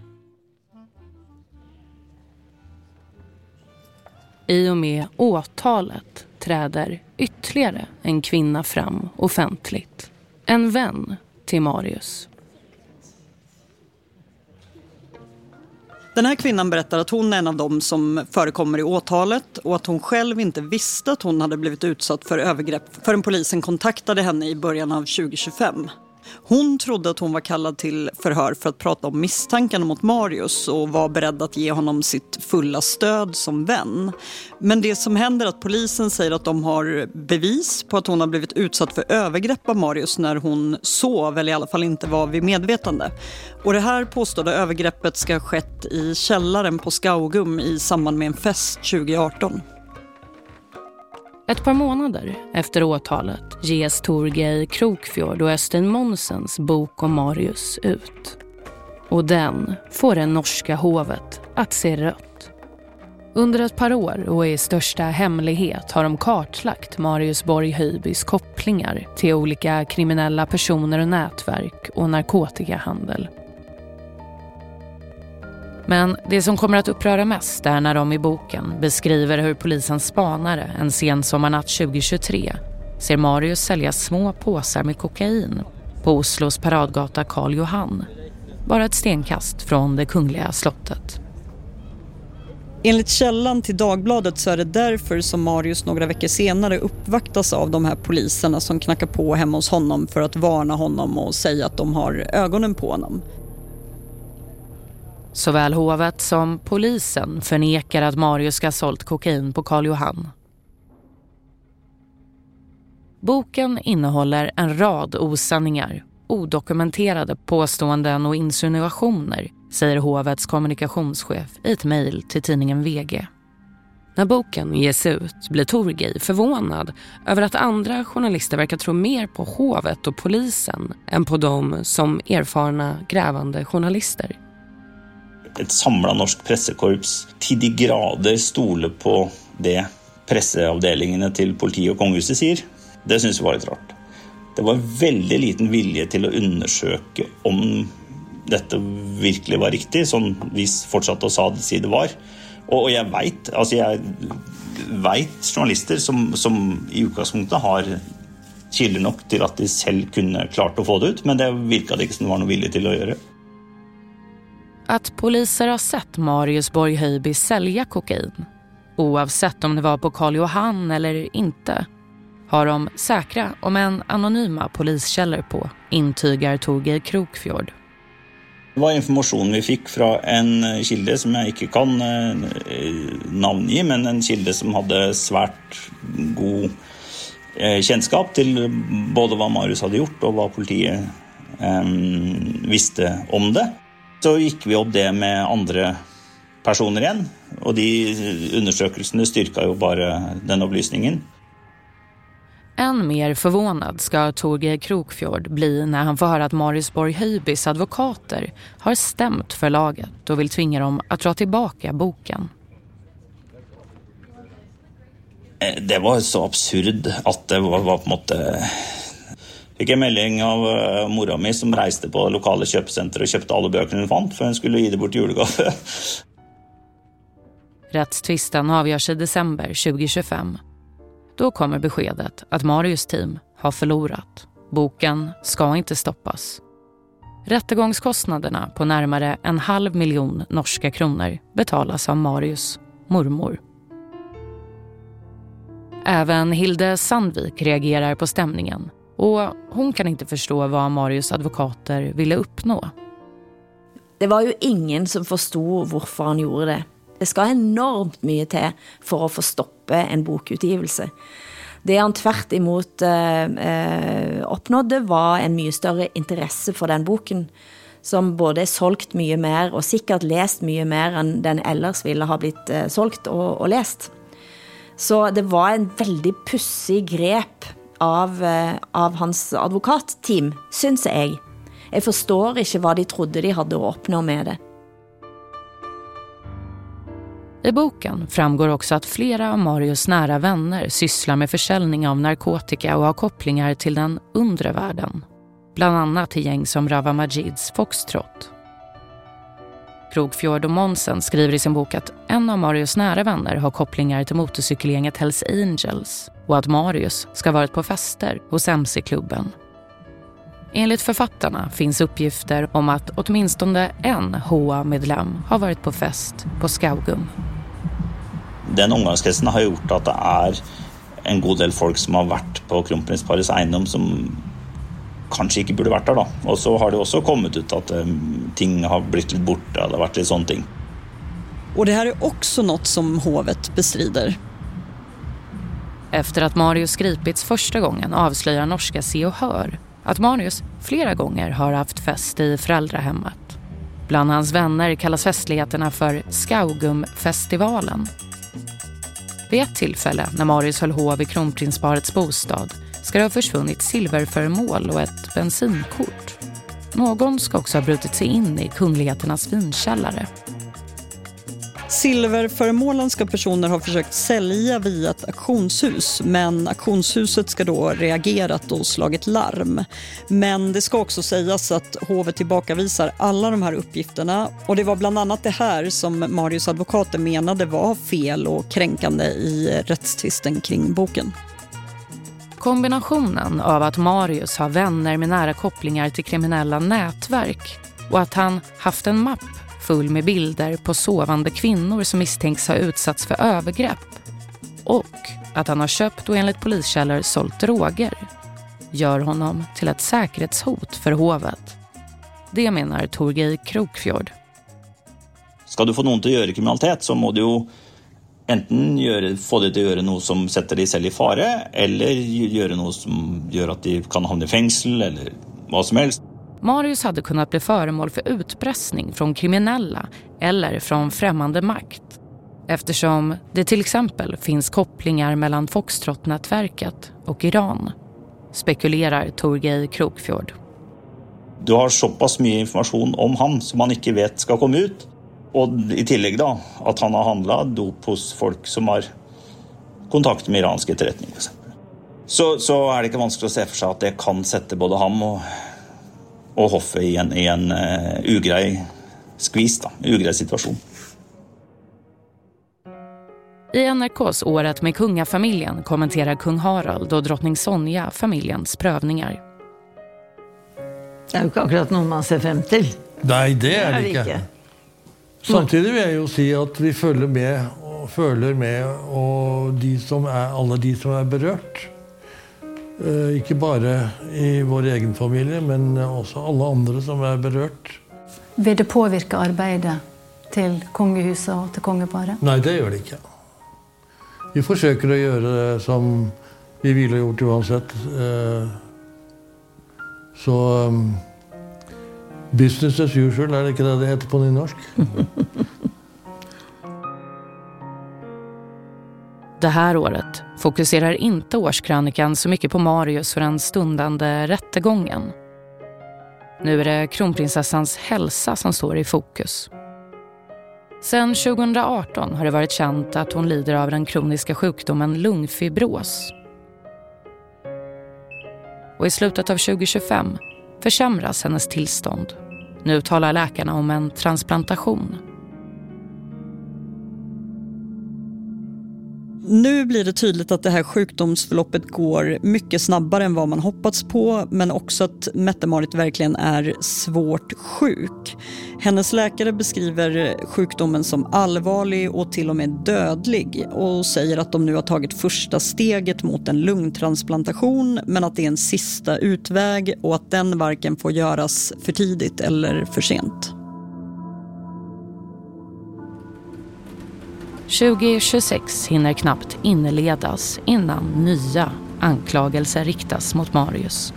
I och med åtalet träder ytterligare en kvinna fram offentligt. En vän till Marius. Den här kvinnan berättar att hon är en av dem som förekommer i åtalet och att hon själv inte visste att hon hade blivit utsatt för övergrepp förrän polisen kontaktade henne i början av tjugohundratjugofem. Hon trodde att hon var kallad till förhör för att prata om misstankarna mot Marius och var beredd att ge honom sitt fulla stöd som vän. Men det som händer är att polisen säger att de har bevis på att hon har blivit utsatt för övergrepp av Marius när hon sov eller i alla fall inte var vid medvetande. Och det här påstådda övergreppet ska ha skett i källaren på Skaugum i samband med en fest tjugoarton. Ett par månader efter åtalet ges Torgej Krokfjord och Östen Monsens bok om Marius ut. Och den får det norska hovet att se rött. Under ett par år och i största hemlighet har de kartlagt Marius Borg Höjbys kopplingar till olika kriminella personer och nätverk och narkotikahandel. Men det som kommer att uppröra mest är när de i boken beskriver hur polisens spanare en sen sommarnatt tjugohundratjugotre ser Marius sälja små påsar med kokain på Oslos paradgata Karl Johan, bara ett stenkast från det kungliga slottet. Enligt källan till Dagbladet så är det därför som Marius några veckor senare uppvaktas av de här poliserna som knackar på hemma hos honom för att varna honom och säga att de har ögonen på honom. Såväl hovet som polisen förnekar att Marius ska ha sålt kokain på Karl Johan. Boken innehåller en rad osanningar, odokumenterade påståenden och insinuationer, säger hovets kommunikationschef i ett mejl till tidningen V G. När boken ges ut blir Torgej förvånad över att andra journalister verkar tro mer på hovet och polisen än på dem som erfarna grävande journalister. Ett samlat norsk pressekorps till de grader stoler på det presseavdelingene till politi och kongehuset säger. Det syns var lite rart. Det var väldigt liten vilja till att undersöka om detta verkligen var riktigt, som vi fortsatte att sa det, det var. Och jag vet, alltså jag vet journalister som, som i utgangspunktet har kilder nog till att de själv kunde klart att få det ut, men det virkade inte som det var någon vilja till att göra. Att poliser har sett Marius Borg-Höjby sälja kokain, oavsett om det var på Karl Johan eller inte, har de säkra om en anonyma poliskällor på, intygar Torgej Krokfjord. Det var information vi fick från en kilde som jag inte kan namnge, men en kilde som hade svärt god känskap till både vad Marius hade gjort och vad politiet um, visste om det. Så gick vi upp det med andra personer igen, och de undersökelserna styrkar ju bara den upplysningen. Än mer förvånad ska Torgej Krokfjord bli när han får höra att Marius Borg-Höjbys advokater har stämt förlaget och vill tvinga dem att dra tillbaka boken. Det var så absurd att det var, var på något fick en melding av mora mi som reste på lokala köpcenter och köpte alla böcker hon fann för hon skulle ge det bort julgave. Rättstvisten avgörs i december tjugo tjugofem. Då kommer beskedet att Marius team har förlorat. Boken ska inte stoppas. Rättegångskostnaderna på närmare en halv miljon norska kronor betalas av Marius mormor. Även Hilde Sandvik reagerar på stämningen, och hon kan inte förstå vad Marius advokater ville uppnå. Det var ju ingen som förstod varför han gjorde det. Det ska enormt mycket till för att få stoppa en bokutgivelse. Det han tvärt emot eh, uppnådde var en mycket större intresse för den boken, som både sålt mycket mer och säkert läst mycket mer än den ellers ville ha blivit eh, sålt och, och läst. Så det var en väldigt pussig grep av, eh, av hans advokatteam, syns jag. Jag förstår inte vad de trodde de hade att uppnå med det. I boken framgår också att flera av Marius nära vänner sysslar med försäljning av narkotika och har kopplingar till den undre världen. Bland annat till gäng som Rawa Majids Foxtrot. Krokfjord och Monsen skriver i sin bok att en av Marius nära vänner har kopplingar till motorcykelgänget Hells Angels och att Marius ska ha varit på fester hos M C-klubben. Enligt författarna finns uppgifter om att åtminstone en H A-medlem har varit på fest på Skaugum. Den omgångskretsen har gjort att det är en god del folk som har varit på kronprinsparets egendom som kanske inte borde varit där då. Och så har det också kommit ut att um, ting har blivit lite borta, det har varit lite sånt ting. Och det här är också något som hovet bestrider. Efter att Marius gripits första gången avslöjar norska Se och Hör att Marius flera gånger har haft fest i föräldrahemmet. Bland hans vänner kallas festligheterna för Skaugumfestivalen. Vid ett tillfälle när Marius höll hov i kronprinsparets bostad ska det ha försvunnit silverföremål och ett bensinkort. Någon ska också ha brutit sig in i kungligheternas vinkällare. Silverföremålen ska personer ha försökt sälja via ett auktionshus, men auktionshuset ska då reagerat och slagit larm. Men det ska också sägas att hovet tillbakavisar alla de här uppgifterna, och det var bland annat det här som Marius advokater menade var fel och kränkande i rättstvisten kring boken. Kombinationen av att Marius har vänner med nära kopplingar till kriminella nätverk och att han haft en mapp full med bilder på sovande kvinnor som misstänks ha utsatts för övergrepp och att han har köpt och enligt poliskällor sålt droger gör honom till ett säkerhetshot för hovet. Det menar Torgeir Krokfjord. Ska du få någon till att göra kriminalitet så må du ju enten göra, få det till att göra något som sätter dig själv i fara eller göra något som gör att de kan hamna i fängsel eller vad som helst. Marius hade kunnat bli föremål för utpressning från kriminella eller från främmande makt. Eftersom det till exempel finns kopplingar mellan Foxtrot-nätverket och Iran, spekulerar Torgeir Krokfjord. Du har så pass mycket information om han som man inte vet ska komma ut. Och i tillägg då, att han har handlat dop hos folk som har kontakt med iransk etterretning till exempel. Så, så är det inte vanskligt att se för sig att det kan sätta både han och, och hoffet i en, i en uh, ugrej skvis, då, ugrej situation. I N R K:s Året med kungafamiljen kommenterar kung Harald och drottning Sonja familjens prövningar. Det är ju akkurat någon man ser fram till. Nej, det är det inte. Samtidigt vill jag ju säga att vi följer med och följer med och de som är, alla de som är berört. Eh, inte bara i vår egen familj men också alla andra som är berört. Vill det påverka arbetet till kungahuset och till kungaparet? Nej, det gör det inte. Vi försöker att göra det som vi vill ha gjort oavsett. Eh, så um, business as usual, är det inte det det heter på nynorsk? Det här året fokuserar inte årskrönikan så mycket på Marius för den stundande rättegången. Nu är det kronprinsessans hälsa som står i fokus. Sedan tjugohundraarton har det varit känt att hon lider av den kroniska sjukdomen lungfibros. Och i slutet av tjugohundratjugofem försämras hennes tillstånd. Nu talar läkarna om en transplantation. Nu blir det tydligt att det här sjukdomsförloppet går mycket snabbare än vad man hoppats på, men också att Mette-Marit verkligen är svårt sjuk. Hennes läkare beskriver sjukdomen som allvarlig och till och med dödlig och säger att de nu har tagit första steget mot en lungtransplantation, men att det är en sista utväg och att den varken får göras för tidigt eller för sent. tjugohundratjugosex hinner knappt inledas innan nya anklagelser riktas mot Marius.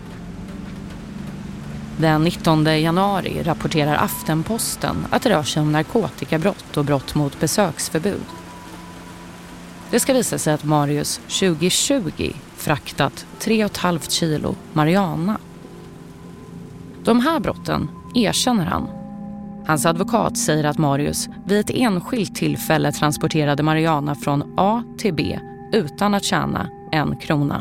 Den nittonde januari rapporterar Aftenposten att det rör sig om narkotikabrott och brott mot besöksförbud. Det ska visa sig att Marius tjugohundratjugo fraktat tre och ett halvt kilo marijuana. De här brotten erkänner han. Hans advokat säger att Marius vid ett enskilt tillfälle transporterade marijuana från A till B utan att tjäna en krona.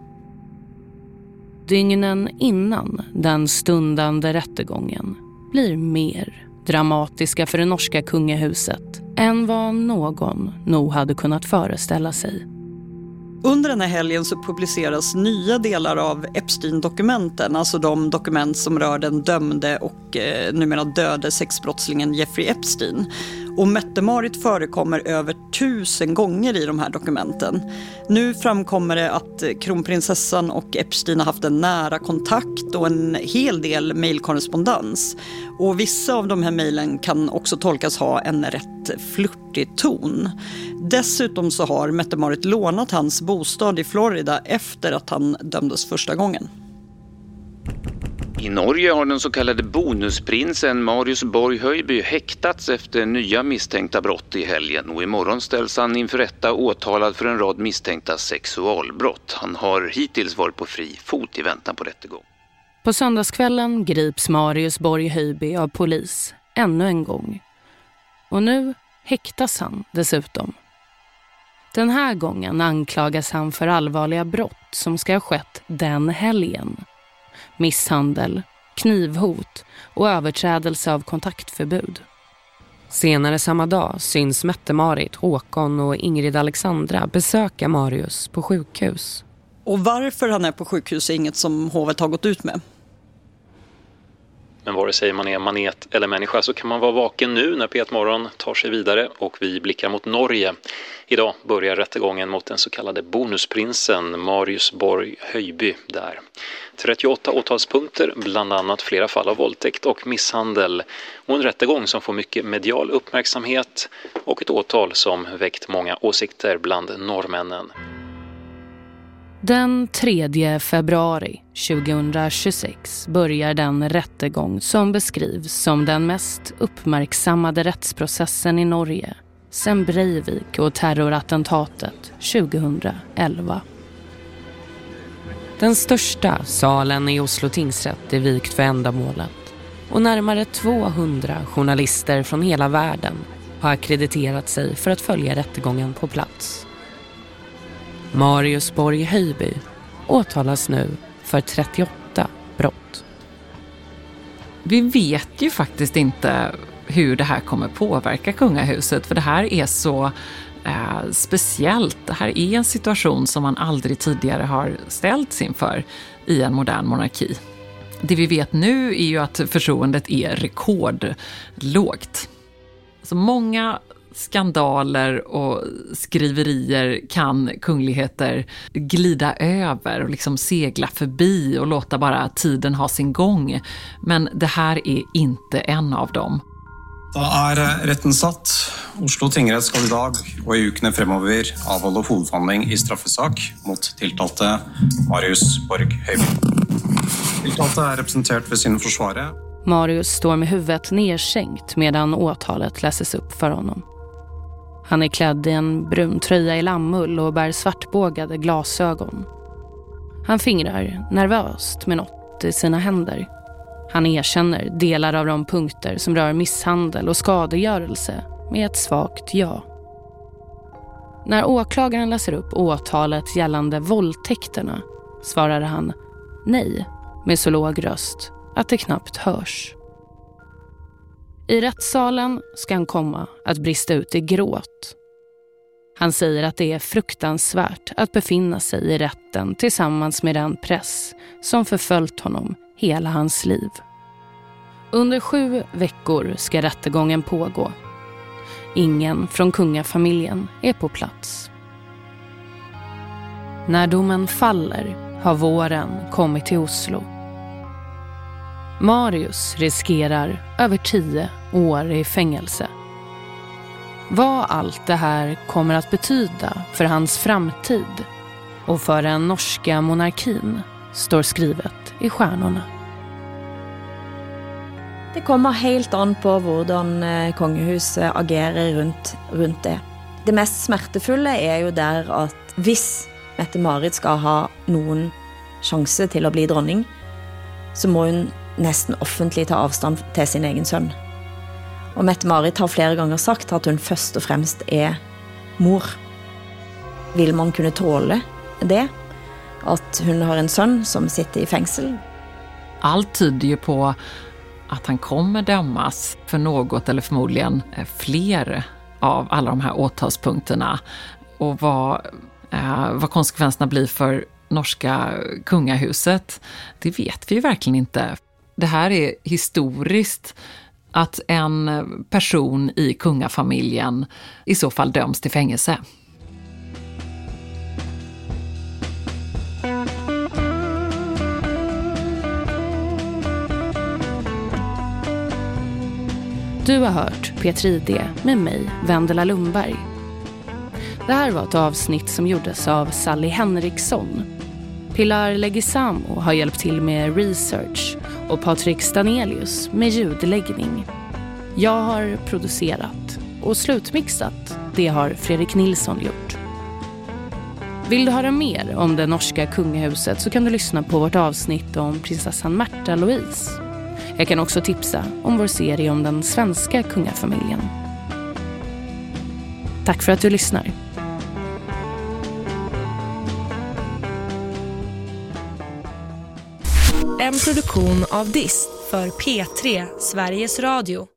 Dygnen innan den stundande rättegången blir mer dramatiska för det norska kungahuset än vad någon nog hade kunnat föreställa sig. Under den här helgen så publiceras nya delar av Epstein-dokumenten, alltså de dokument som rör den dömde och eh, numera döde sexbrottslingen Jeffrey Epstein. Och Mette-Marit förekommer över tusen gånger i de här dokumenten. Nu framkommer det att kronprinsessan och Epstein har haft en nära kontakt och en hel del mejlkorrespondens. Och vissa av de här mejlen kan också tolkas ha en rätt flirtig ton. Dessutom så har Mette-Marit lånat hans bostad i Florida efter att han dömdes första gången. I Norge har den så kallade bonusprinsen Marius Borg Høiby häktats efter nya misstänkta brott i helgen och imorgon ställs han inför rätta åtalad för en rad misstänkta sexualbrott. Han har hittills varit på fri fot i väntan på rättegång. På söndagskvällen grips Marius Borg Høiby av polis ännu en gång. Och nu häktas han dessutom. Den här gången anklagas han för allvarliga brott som ska ha skett den helgen. Misshandel, knivhot och överträdelse av kontaktförbud. Senare samma dag syns Mette-Marit, Håkon och Ingrid Alexandra besöka Marius på sjukhus. Och varför han är på sjukhus är inget som hovet har gått ut med. Men vare sig man är manet eller människa så kan man vara vaken nu när P ett Morgon tar sig vidare och vi blickar mot Norge. Idag börjar rättegången mot den så kallade bonusprinsen Marius Borg Höjby där. trettioåtta åtalspunkter, bland annat flera fall av våldtäkt och misshandel. Och en rättegång som får mycket medial uppmärksamhet och ett åtal som väckt många åsikter bland norrmännen. Den tredje februari tjugohundratjugosex börjar den rättegång som beskrivs som den mest uppmärksammade rättsprocessen i Norge sedan Breivik och terrorattentatet tjugohundraelva. Den största salen i Oslo tingsrätt är vikt för ändamålet och närmare tvåhundra journalister från hela världen har akkrediterat sig för att följa rättegången på plats. Marius Borg Höjby åtalas nu för trettioåtta brott. Vi vet ju faktiskt inte hur det här kommer påverka kungahuset, för det här är så eh, speciellt. Det här är en situation som man aldrig tidigare har ställts inför i en modern monarki. Det vi vet nu är ju att förtroendet är rekordlågt. Så många skandaler och skriverier kan kungligheter glida över och liksom segla förbi och låta bara tiden ha sin gång. Men det här är inte en av dem. Då är rätten satt. Oslo tingrett ska idag och i ukene fremover avhålla hovedforhandling i straffesak mot tilltalte Marius Borg Højby. Tilltalte är representerat för sin försvarare. Marius står med huvudet nedsänkt medan åtalet läses upp för honom. Han är klädd i en brun tröja i lammull och bär svartbågade glasögon. Han fingrar nervöst med något i sina händer. Han erkänner delar av de punkter som rör misshandel och skadegörelse med ett svagt ja. När åklagaren läser upp åtalet gällande våldtäkterna svarar han nej med så låg röst att det knappt hörs. I rättssalen ska han komma att brista ut i gråt. Han säger att det är fruktansvärt att befinna sig i rätten tillsammans med den press som förföljt honom hela hans liv. Under sju veckor ska rättegången pågå. Ingen från kungafamiljen är på plats. När domen faller har våren kommit till Oslo. Marius riskerar över tio år i fängelse. Vad allt det här kommer att betyda för hans framtid och för den norska monarkin står skrivet i stjärnorna. Det kommer helt an på hvordan kongehuset agerer rundt, rundt det. Det mest smertefulle er jo der at hvis Mette-Marit skal ha noen sjanse til å bli dronning, så må hun nesten offentlig ta avstand til sin egen sønn. Og Mette-Marit har flere ganger sagt at hun først og fremst er mor. Vil man kunne tåle det? At hun har en sønn som sitter i fengsel? Allt tyder ju på att han kommer dömas för något eller förmodligen fler av alla de här åtalspunkterna. Och vad, eh, vad konsekvenserna blir för norska kungahuset, det vet vi ju verkligen inte. Det här är historiskt att en person i kungafamiljen i så fall döms till fängelse. Du har hört P tre I D med mig, Vendela Lundberg. Det här var ett avsnitt som gjordes av Sally Henriksson. Pilar Legisamo har hjälpt till med research och Patrik Stanelius med ljudläggning. Jag har producerat och slutmixat, det har Fredrik Nilsson gjort. Vill du höra mer om det norska kungahuset så kan du lyssna på vårt avsnitt om prinsessan Märtha Louise. Jag kan också tipsa om vår serie om den svenska kungafamiljen. Tack för att du lyssnar. En produktion av D I S för P tre, Sveriges Radio.